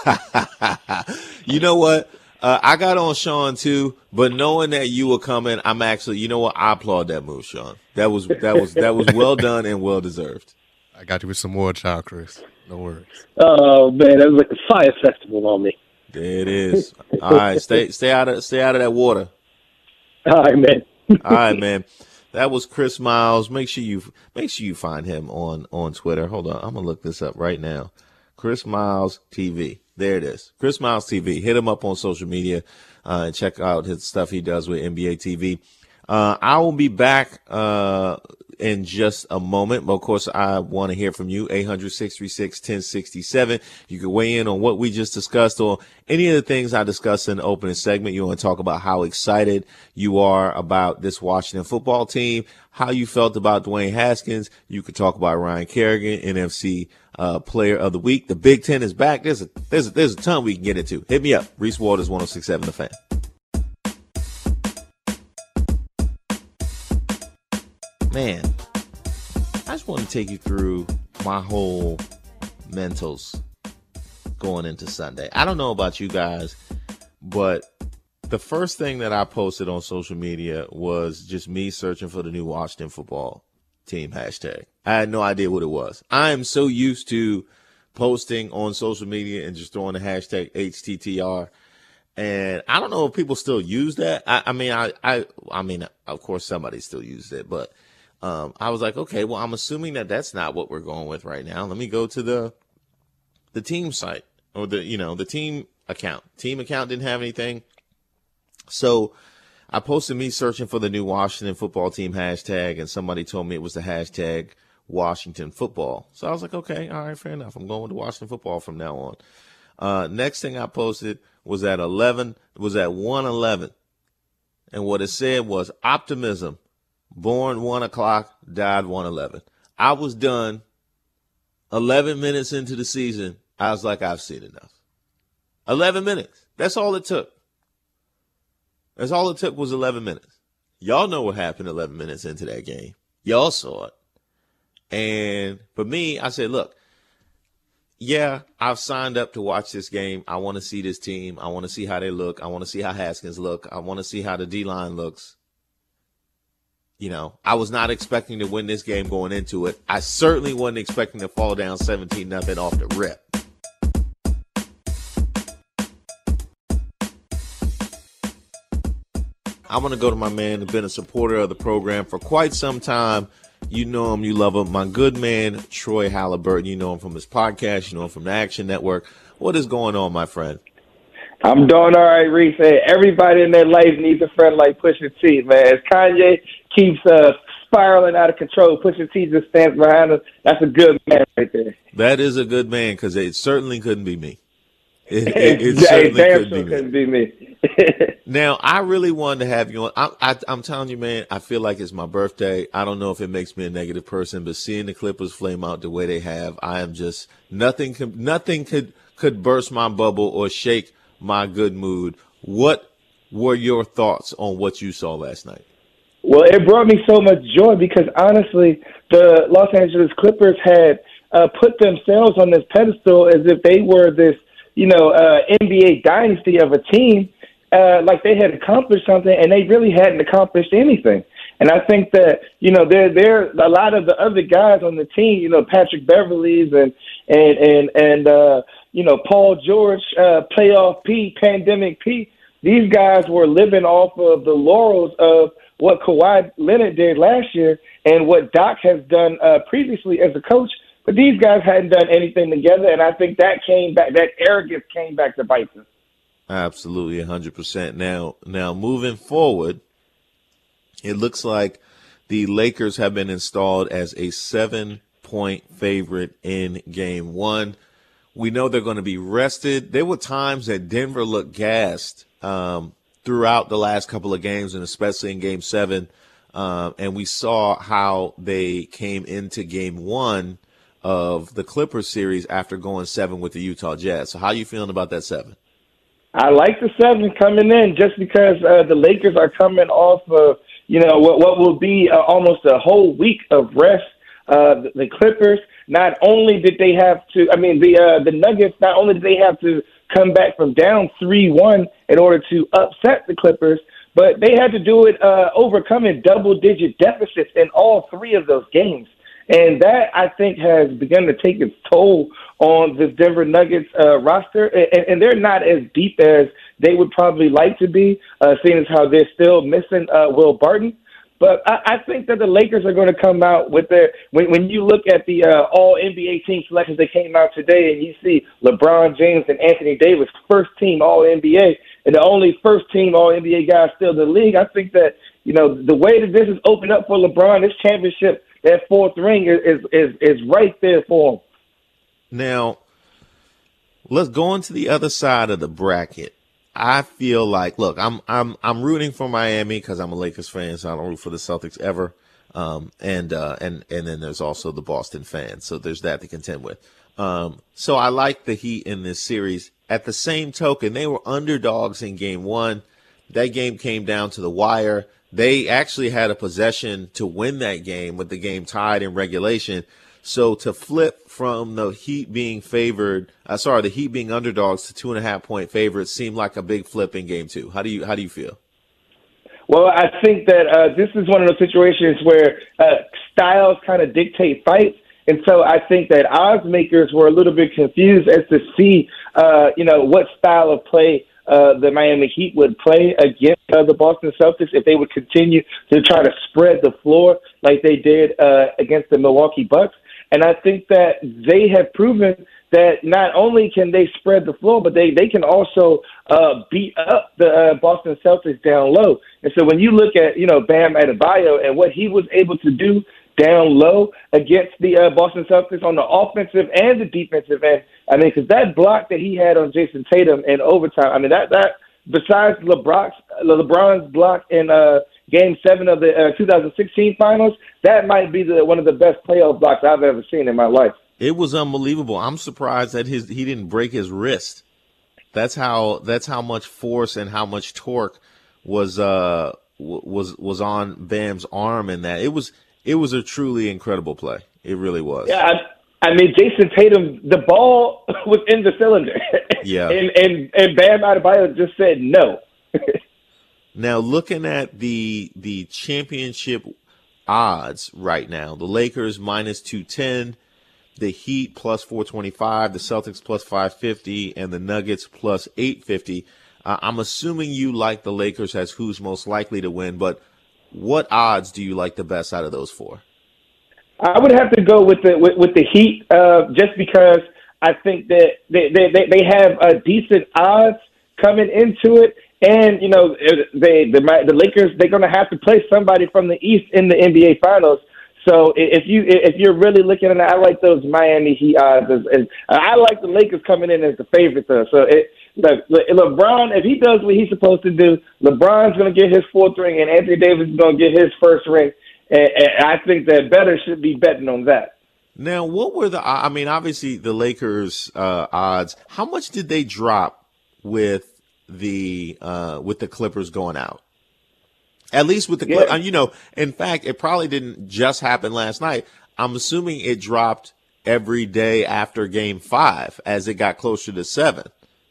him? You know what? Uh, I got on Sean too, but knowing that you were coming, I'm actually, you know what? I applaud that move, Sean. That was that was that was well done and well deserved. I got you with some more child, Chris. No worries. Oh man, that was like a fire festival on me. There it is. All right, stay stay out of stay out of that water. All right, man. All right, man. That was Chris Miles. Make sure you make sure you find him on on Twitter. Hold on, I'm gonna look this up right now. Chris Miles T V. There it is. Chris Miles T V. Hit him up on social media uh, and check out his stuff he does with N B A T V. Uh, I will be back uh, in just a moment. But, of course, I want to hear from you, eight hundred, six three six, one zero six seven. You can weigh in on what we just discussed or any of the things I discussed in the opening segment. You want to talk about how excited you are about this Washington football team, how you felt about Dwayne Haskins. You could talk about Ryan Kerrigan, N F C uh, Player of the Week. The Big Ten is back. There's a, there's a, there's a ton we can get into. Hit me up. Reese Waters, one oh six point seven The Fan. Man, I just want to take you through my whole mentals going into Sunday. I don't know about you guys, but the first thing that I posted on social media was just me searching for the new Washington football team hashtag. I had no idea what it was. I am so used to posting on social media and just throwing the hashtag H T T R. And I don't know if people still use that. I, I mean, I, I, I mean, of course somebody still uses it, but Um, I was like, okay, well, I'm assuming that that's not what we're going with right now. Let me go to the the team site or the, you know, the team account. Team account didn't have anything. So I posted me searching for the new Washington football team hashtag, and somebody told me it was the hashtag Washington football. So I was like, okay, all right, fair enough. I'm going with the Washington football from now on. Uh, next thing I posted was at eleven, was at one eleven. And what it said was optimism. Born one o'clock, died one eleven. I was done eleven minutes into the season. I was like, I've seen enough. eleven minutes. That's all it took. That's all it took was eleven minutes. Y'all know what happened eleven minutes into that game. Y'all saw it. And for me, I said, look, yeah, I've signed up to watch this game. I want to see this team. I want to see how they look. I want to see how Haskins look. I want to see how the D-line looks. You know, I was not expecting to win this game going into it. I certainly wasn't expecting to fall down seventeen nothing off the rip. I want to go to my man who's been a supporter of the program for quite some time. You know him, you love him. My good man, Troy Halliburton. You know him from his podcast. You know him from the Action Network. What is going on, my friend? I'm doing all right, Reese. Everybody in their life needs a friend like Pusha T, man. As Kanye keeps uh, spiraling out of control. Pusha T just stands behind him. That's a good man right there. That is a good man because it certainly couldn't be me. It, it, it hey, certainly damn couldn't, sure be, couldn't me. be me. Now, I really wanted to have you on. I, I, I'm telling you, man, I feel like it's my birthday. I don't know if it makes me a negative person, but seeing the Clippers flame out the way they have, I am just nothing. Could, nothing could could burst my bubble or shake my good mood. What were your thoughts on what you saw last night? Well, it brought me so much joy because honestly, the Los Angeles Clippers had uh, put themselves on this pedestal as if they were this, you know, uh, N B A dynasty of a team, uh, like they had accomplished something, and they really hadn't accomplished anything. And I think that, you know, there there a lot of the other guys on the team, you know, Patrick Beverleys and and and and uh, you know, Paul George, uh, playoff P, pandemic P. These guys were living off of the laurels of what Kawhi Leonard did last year and what Doc has done uh, previously as a coach. But these guys hadn't done anything together, and I think that came back. That arrogance came back to bite them. Absolutely, one hundred percent. Now, now moving forward, it looks like the Lakers have been installed as a seven-point favorite in Game One. We know they're going to be rested. There were times that Denver looked gassed um, throughout the last couple of games, and especially in Game Seven. Um, and we saw how they came into Game One of the Clippers series after going seven with the Utah Jazz. So how are you feeling about that seven? I like the seven coming in just because uh, the Lakers are coming off of, you know, what, what will be uh, almost a whole week of rest. Uh, the, the Clippers, not only did they have to, I mean, the uh, the Nuggets, not only did they have to come back from down three one in order to upset the Clippers, but they had to do it uh, overcoming double-digit deficits in all three of those games. And that, I think, has begun to take its toll on this Denver Nuggets uh, roster. And, and they're not as deep as they would probably like to be, uh, seeing as how they're still missing uh, Will Barton. But I, I think that the Lakers are going to come out with their when, – when you look at the uh, all-N B A team selections that came out today and you see LeBron James and Anthony Davis, first-team all-N B A, and the only first-team all-N B A guys still in the league, I think that, you know, the way that this is opened up for LeBron, this championship – that fourth ring is, is is right there for him. Now, let's go on to the other side of the bracket. I feel like, look, I'm I'm I'm rooting for Miami because I'm a Lakers fan, so I don't root for the Celtics ever. Um, and uh, and and then there's also the Boston fans, so there's that to contend with. Um, so I like the Heat in this series. At the same token, they were underdogs in Game One. That game came down to the wire. They actually had a possession to win that game with the game tied in regulation. So to flip from the Heat being favored, uh, sorry, the Heat being underdogs to two and a half point favorites seemed like a big flip in Game Two. How do you how do you feel? Well, I think that uh, this is one of those situations where uh, styles kind of dictate fights. And so I think that odds makers were a little bit confused as to see, uh, you know, what style of play Uh, the Miami Heat would play against uh, the Boston Celtics if they would continue to try to spread the floor like they did uh, against the Milwaukee Bucks. And I think that they have proven that not only can they spread the floor, but they, they can also uh, beat up the uh, Boston Celtics down low. And so when you look at, you know, Bam Adebayo and what he was able to do down low against the uh, Boston Celtics on the offensive and the defensive end, I mean, because that block that he had on Jason Tatum in overtime, I mean, that, that besides LeBron's, LeBron's block in uh, Game seven of the uh, two thousand sixteen Finals, that might be the, one of the best playoff blocks I've ever seen in my life. It was unbelievable. I'm surprised that his he didn't break his wrist. That's how that's how much force and how much torque was uh was was on Bam's arm in that. It was it was a truly incredible play. It really was. Yeah, I, I mean Jason Tatum, the ball was in the cylinder. Yeah. and and and Bam Adebayo just said no. Now looking at the the championship odds right now, the Lakers minus two ten. The Heat plus four twenty-five, the Celtics plus five fifty, and the Nuggets plus eight fifty. Uh, I'm assuming you like the Lakers as who's most likely to win, but what odds do you like the best out of those four? I would have to go with the with, with the Heat uh, just because I think that they they, they have a decent odds coming into it, And, you know, they, they might, the Lakers, they're going to have to play somebody from the East in the N B A Finals. So if you if you're really looking at it, I like those Miami Heat odds. As, as, I like the Lakers coming in as the favorites. Though. So it, look, LeBron, if he does what he's supposed to do, LeBron's going to get his fourth ring, and Anthony Davis is going to get his first ring. And, and I think that better should be betting on that. Now, what were the? I mean, obviously the Lakers uh, odds. How much did they drop with the uh, with the Clippers going out? At least with the, yeah. you know, in fact, it probably didn't just happen last night. I'm assuming it dropped every day after game five as it got closer to seven.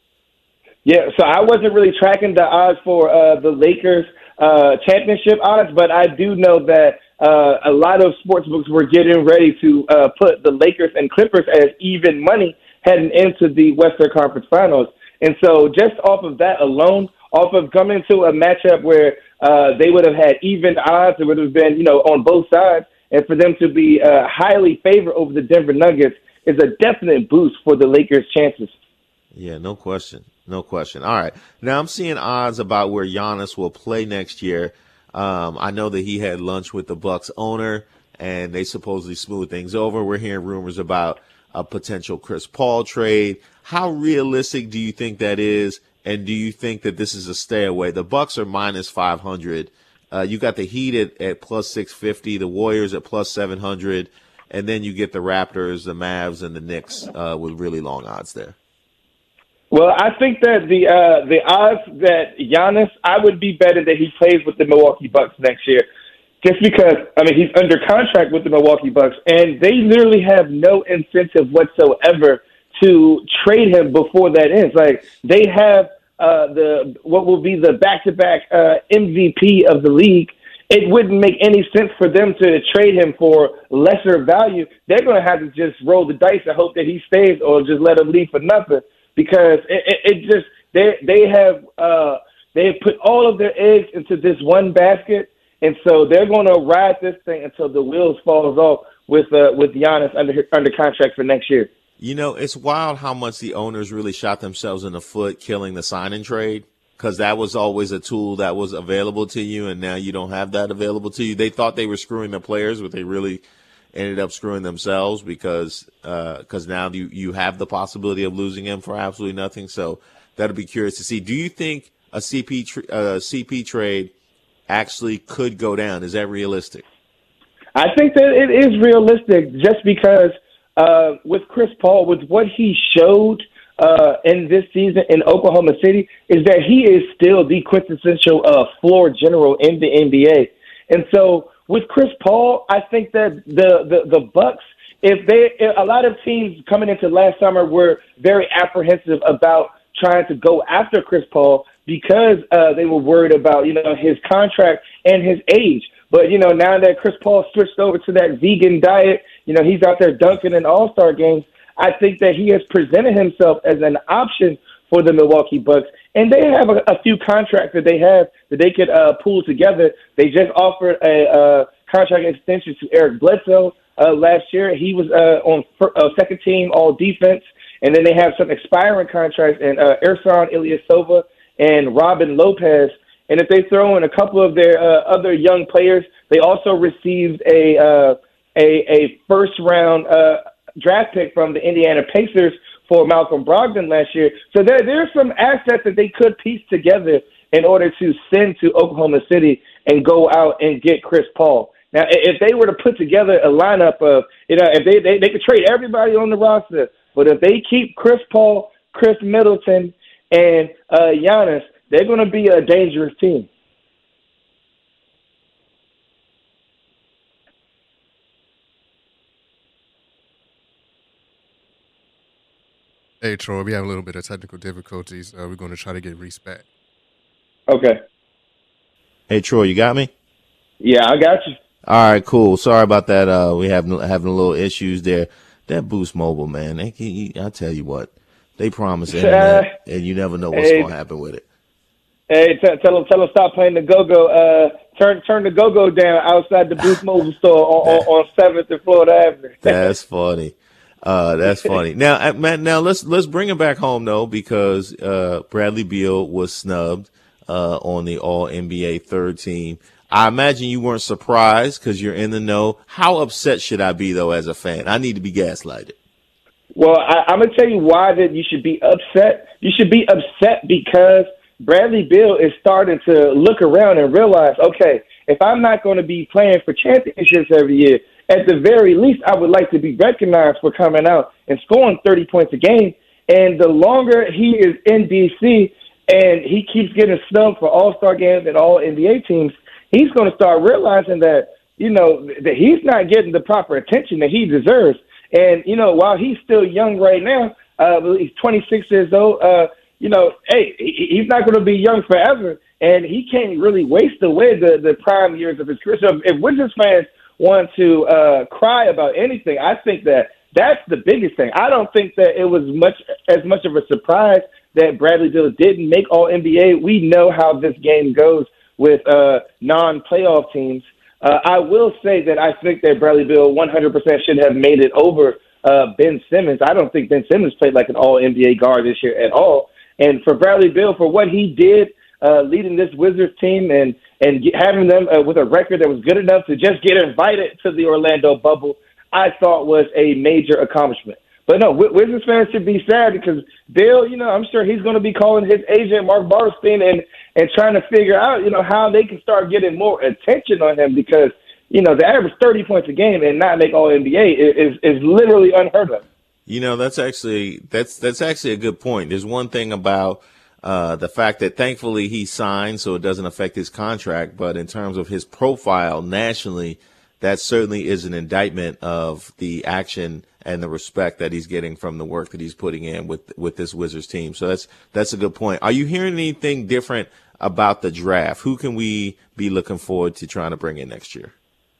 Yeah, so I wasn't really tracking the odds for uh, the Lakers uh, championship odds, but I do know that uh, a lot of sportsbooks were getting ready to uh, put the Lakers and Clippers as even money heading into the Western Conference Finals. And so just off of that alone, off of coming into a matchup where uh, they would have had even odds, it would have been, you know, on both sides, and for them to be uh, highly favored over the Denver Nuggets is a definite boost for the Lakers' chances. Yeah, no question. No question. All right. Now I'm seeing odds about where Giannis will play next year. Um, I know that he had lunch with the Bucks owner, and they supposedly smooth things over. We're hearing rumors about a potential Chris Paul trade. How realistic do you think that is? And do you think that this is a stay away? The Bucks are minus five hundred. Uh, you got the Heat at, at plus six fifty, the Warriors at plus seven hundred, and then you get the Raptors, the Mavs, and the Knicks uh, with really long odds there. Well, I think that the uh, the odds that Giannis, I would be betting that he plays with the Milwaukee Bucks next year. Just because, I mean, he's under contract with the Milwaukee Bucks, and they literally have no incentive whatsoever to trade him before that ends. Like, they have uh, the what will be the back-to-back uh, M V P of the league. It wouldn't make any sense for them to trade him for lesser value. They're going to have to just roll the dice and hope that he stays, or just let him leave for nothing. Because it, it, it just they they have uh, they have put all of their eggs into this one basket. And so they're going to ride this thing until the wheels falls off with uh, with Giannis under under contract for next year. You know, it's wild how much the owners really shot themselves in the foot killing the sign and trade, because that was always a tool that was available to you, and now you don't have that available to you. They thought they were screwing the players, but they really ended up screwing themselves because uh, because now you, you have the possibility of losing him for absolutely nothing. So that'll be curious to see. Do you think a C P tr- uh, C P trade actually could go down? Is that realistic? I think that it is realistic just because uh, with Chris Paul, with what he showed uh, in this season in Oklahoma City, is that he is still the quintessential uh, floor general in the N B A. And so with Chris Paul, I think that the, the, the Bucks, if they, if a lot of teams coming into last summer were very apprehensive about trying to go after Chris Paul because uh, they were worried about, you know, his contract and his age. But, you know, now that Chris Paul switched over to that vegan diet, you know, he's out there dunking in all-star games. I think that he has presented himself as an option for the Milwaukee Bucks. And they have a, a few contracts that they have that they could uh, pool together. They just offered a uh, contract extension to Eric Bledsoe uh, last year. He was uh, on fir- uh, second team all defense. And then they have some expiring contracts in uh, Ersan Ilyasova and Robin Lopez. And if they throw in a couple of their uh, other young players, they also received a uh, a, a first-round uh, draft pick from the Indiana Pacers for Malcolm Brogdon last year. So there there's some assets that they could piece together in order to send to Oklahoma City and go out and get Chris Paul. Now, if they were to put together a lineup of, you know, if they, they, they could trade everybody on the roster, but if they keep Chris Paul, Chris Middleton, and uh, Giannis, they're going to be a dangerous team. Hey, Troy, we have a little bit of technical difficulties. Uh, we're going to try to get Reese back. Okay. Hey, Troy, you got me? Yeah, I got you. All right, cool. Sorry about that. Uh, we have having a little issues there. That Boost Mobile, man, they can, I tell you what, they promise internet, uh, and you never know what's hey, going to happen with it. Hey, t- tell them, tell them stop playing the go-go. Uh, turn, turn the go-go down outside the Boost Mobile store on, on, on seventh and Florida Avenue. That's funny. Uh, that's funny. Now, uh, man, now let's let's bring it back home though, because uh, Bradley Beal was snubbed uh, on the All N B A third team. I imagine you weren't surprised because you're in the know. How upset should I be, though, as a fan? I need to be gaslighted. Well, I, I'm going to tell you why that you should be upset. You should be upset because Bradley Beal is starting to look around and realize, okay, if I'm not going to be playing for championships every year, at the very least, I would like to be recognized for coming out and scoring thirty points a game. And the longer he is in D C and he keeps getting snubbed for all-star games and all N B A teams, he's going to start realizing that, you know, that he's not getting the proper attention that he deserves. And, you know, while he's still young right now, uh, he's twenty-six years old, uh, you know, hey, he's not going to be young forever, and he can't really waste away the, the prime years of his career. So if, if Wizards fans want to uh, cry about anything, I think that that's the biggest thing. I don't think that it was much as much of a surprise that Bradley Beal didn't make All N B A. We know how this game goes with uh, non-playoff teams. Uh, I will say that I think that Bradley Beal one hundred percent should have made it over uh, Ben Simmons. I don't think Ben Simmons played like an All N B A guard this year at all. And for Bradley Beal, for what he did uh, leading this Wizards team and, and get, having them uh, with a record that was good enough to just get invited to the Orlando bubble, I thought was a major accomplishment. But no, Wizards fans should be sad because Bill, you know, I'm sure he's going to be calling his agent, Mark Bartelstein, and, and trying to figure out, you know, how they can start getting more attention on him because, you know, to average thirty points a game and not make All N B A is, is literally unheard of. You know, that's actually that's that's actually a good point. There's one thing about uh, the fact that thankfully he signed, so it doesn't affect his contract. But in terms of his profile nationally, that certainly is an indictment of the action and the respect that he's getting from the work that he's putting in with with this Wizards team. So that's that's a good point. Are you hearing anything different about the draft? Who can we be looking forward to trying to bring in next year?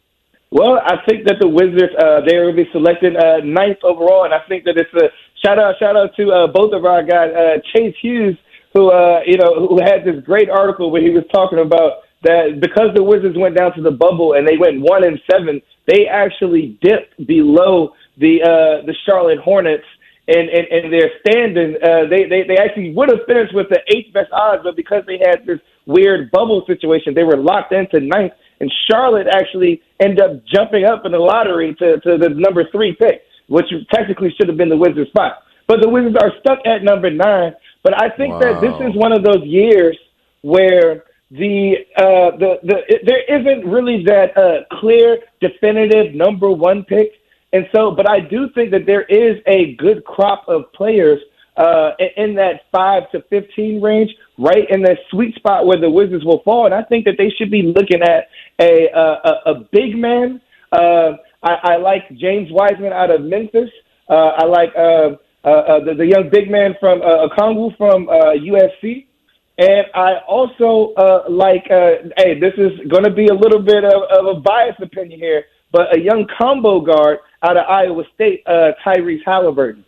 Well, I think that the Wizards, uh, they will be selected uh, ninth overall, and I think that it's a shout out, shout out to uh, both of our guys, uh, Chase Hughes, who uh, you know who had this great article where he was talking about that because the Wizards went down to the bubble and they went one and seven, they actually dipped below the uh, the Charlotte Hornets and and, and their standing. Uh, they, they they actually would have finished with the eighth best odds, but because they had this weird bubble situation, they were locked into ninth. And Charlotte actually ended up jumping up in the lottery to, to the number three pick, which technically should have been the Wizards' spot. But the Wizards are stuck at number nine. But I think wow. that this is one of those years where the uh, the, the it, there isn't really that uh, clear, definitive number one pick. And so, but I do think that there is a good crop of players uh, in that five to fifteen range, right in that sweet spot where the Wizards will fall. And I think that they should be looking at a a, a big man. Uh, I, I like James Wiseman out of Memphis. Uh, I like uh, uh, uh, the, the young big man from uh, Okongwu from uh, U S C. And I also uh, like, uh, hey, this is going to be a little bit of, of a biased opinion here, but a young combo guard out of Iowa State, uh, Tyrese Halliburton.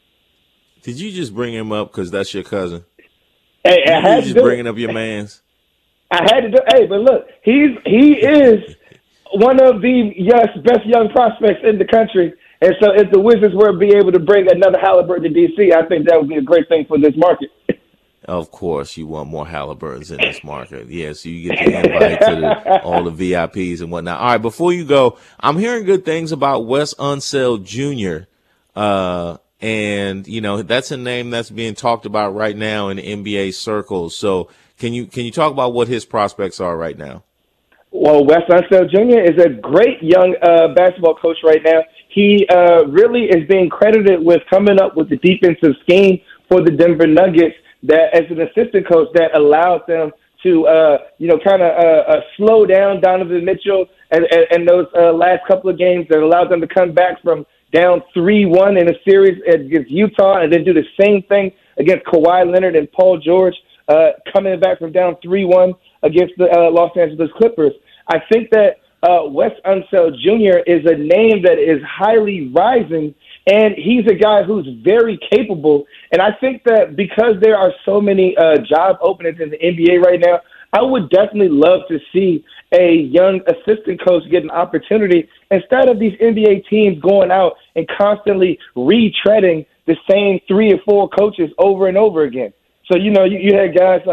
Did you just bring him up because that's your cousin? Hey, I had you to just do bringing it. up your mans. I had to do. Hey, but look, he's he is one of the yes best young prospects in the country, and so if the Wizards were to be able to bring another Halliburton to D C, I think that would be a great thing for this market. Of course, you want more Halliburtons in this market. Yeah, so you get the invite to the, all the V I Ps and whatnot. All right, before you go, I'm hearing good things about Wes Unseld Junior Uh, and you know that's a name that's being talked about right now in N B A circles. So can you can you talk about what his prospects are right now? Well, Wes Unseld Junior is a great young uh, basketball coach right now. He uh, really is being credited with coming up with the defensive scheme for the Denver Nuggets that, as an assistant coach, that allowed them to, uh, you know, kind of uh, uh, slow down Donovan Mitchell and, and, and those uh, last couple of games that allowed them to come back from down three one in a series against Utah and then do the same thing against Kawhi Leonard and Paul George, uh, coming back from down three one against the uh, Los Angeles Clippers. I think that uh, Wes Unseld Junior is a name that is highly rising, and he's a guy who's very capable. And I think that because there are so many uh, job openings in the N B A right now, I would definitely love to see a young assistant coach get an opportunity instead of these N B A teams going out and constantly retreading the same three or four coaches over and over again. So, you know, you, you had guys like,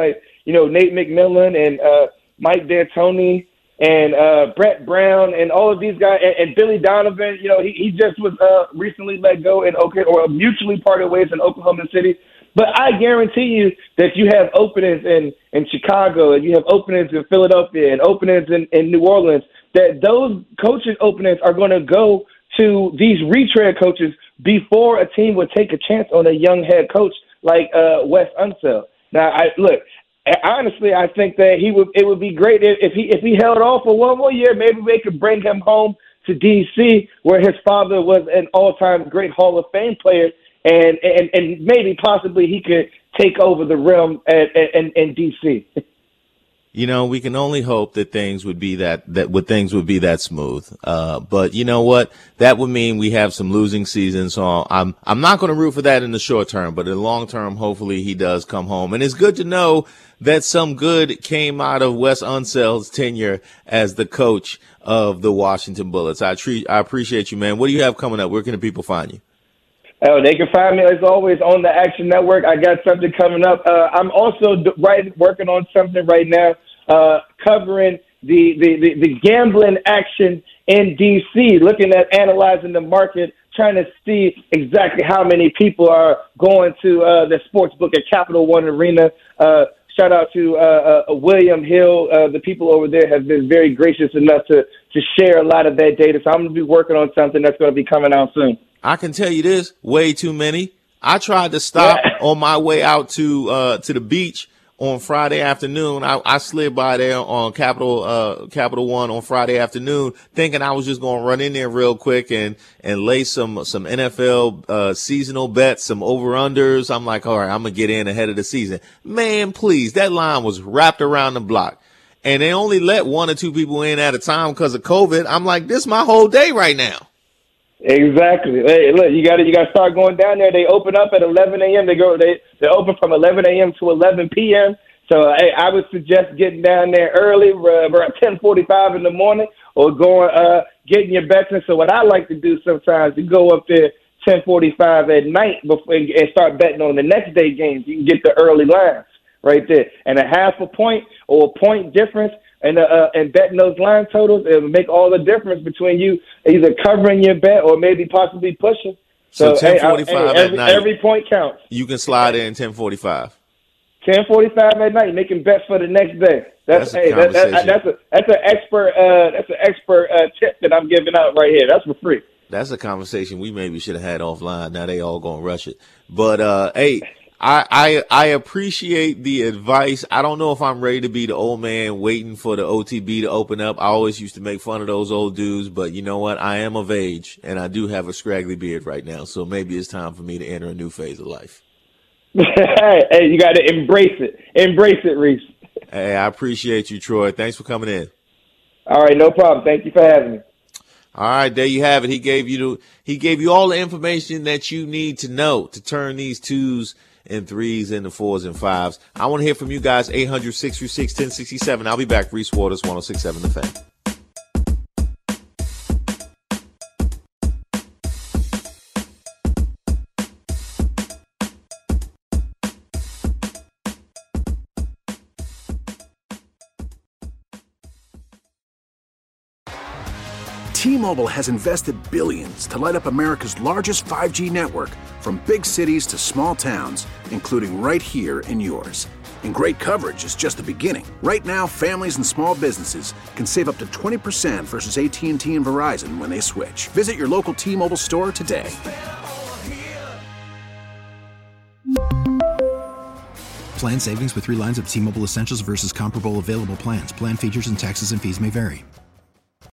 you know, Nate McMillan and uh, Mike D'Antoni and uh, Brett Brown and all of these guys, and, and Billy Donovan, you know, he, he just was uh, recently let go in Oklahoma, or mutually parted ways in Oklahoma City. But I guarantee you that you have openings in, in Chicago, and you have openings in Philadelphia, and openings in, in New Orleans, that those coaching openings are going to go to these retread coaches before a team would take a chance on a young head coach like uh, Wes Unseld. Now, I look, honestly, I think that he would. It would be great if, if he if he held off for one more year. Maybe they could bring him home to D C, where his father was an all-time great Hall of Fame player, and and, and maybe possibly he could take over the realm at, at, in, in D C. You know, we can only hope that things would be that, that what things would be that smooth. Uh, but you know what? That would mean we have some losing seasons. So I'm, I'm not going to root for that in the short term, but in the long term, hopefully he does come home. And it's good to know that some good came out of Wes Unseld's tenure as the coach of the Washington Bullets. I treat, I appreciate you, man. What do you have coming up? Where can the people find you? Oh, they can find me, as always, on the Action Network. I got something coming up. Uh, I'm also d- right, working on something right now, uh, covering the, the, the, the gambling action in D C, looking at analyzing the market, trying to see exactly how many people are going to uh, the sports book at Capital One Arena. Uh, shout out to uh, uh, William Hill. Uh, the people over there have been very gracious enough to, to share a lot of that data. So I'm going to be working on something that's going to be coming out soon. I can tell you this, way too many. I tried to stop yeah. on my way out to uh to the beach on Friday afternoon. I, I slid by there on Capital uh Capital One on Friday afternoon, thinking I was just going to run in there real quick and and lay some some N F L uh seasonal bets, some over-unders. I'm like, all right, I'm going to get in ahead of the season. Man, please, that line was wrapped around the block. And they only let one or two people in at a time because of COVID. I'm like, this is my whole day right now. Exactly. Hey, look, you got to you got to start going down there. They open up at eleven a.m. They go they they open from eleven a.m. to eleven p.m. So hey, I would suggest getting down there early, uh, around ten forty-five in the morning, or going uh getting your bets in. So what I like to do sometimes is go up there ten forty-five at night before and start betting on the next day games. You can get the early lines right there, and a half a point or a point difference. And uh, and betting those line totals, it will make all the difference between you either covering your bet or maybe possibly pushing. So, so ten forty-five hey, at every, night. Every point counts. You can slide in ten forty-five. ten forty-five at night, making bets for the next day. That's, that's hey, that, that, that's a that's an expert uh, that's an expert uh, tip that I'm giving out right here. That's for free. That's a conversation we maybe should have had offline. Now they all gonna rush it. But uh, hey. I, I I appreciate the advice. I don't know if I'm ready to be the old man waiting for the O T B to open up. I always used to make fun of those old dudes, but you know what? I am of age, and I do have a scraggly beard right now, so maybe it's time for me to enter a new phase of life. Hey, you got to embrace it. Embrace it, Reese. Hey, I appreciate you, Troy. Thanks for coming in. All right, no problem. Thank you for having me. All right, there you have it. He gave you the, he gave you all the information that you need to know to turn these twos and threes into fours and fives. I want to hear from you guys. eight hundred, six three six, one oh six seven. I'll be back. Reese Waters, one oh six seven The Fan. T-Mobile has invested billions to light up America's largest five G network, from big cities to small towns, including right here in yours. And great coverage is just the beginning. Right now, families and small businesses can save up to twenty percent versus A T and T and Verizon when they switch. Visit your local T-Mobile store today. Plan savings with three lines of T-Mobile Essentials versus comparable available plans. Plan features and taxes and fees may vary.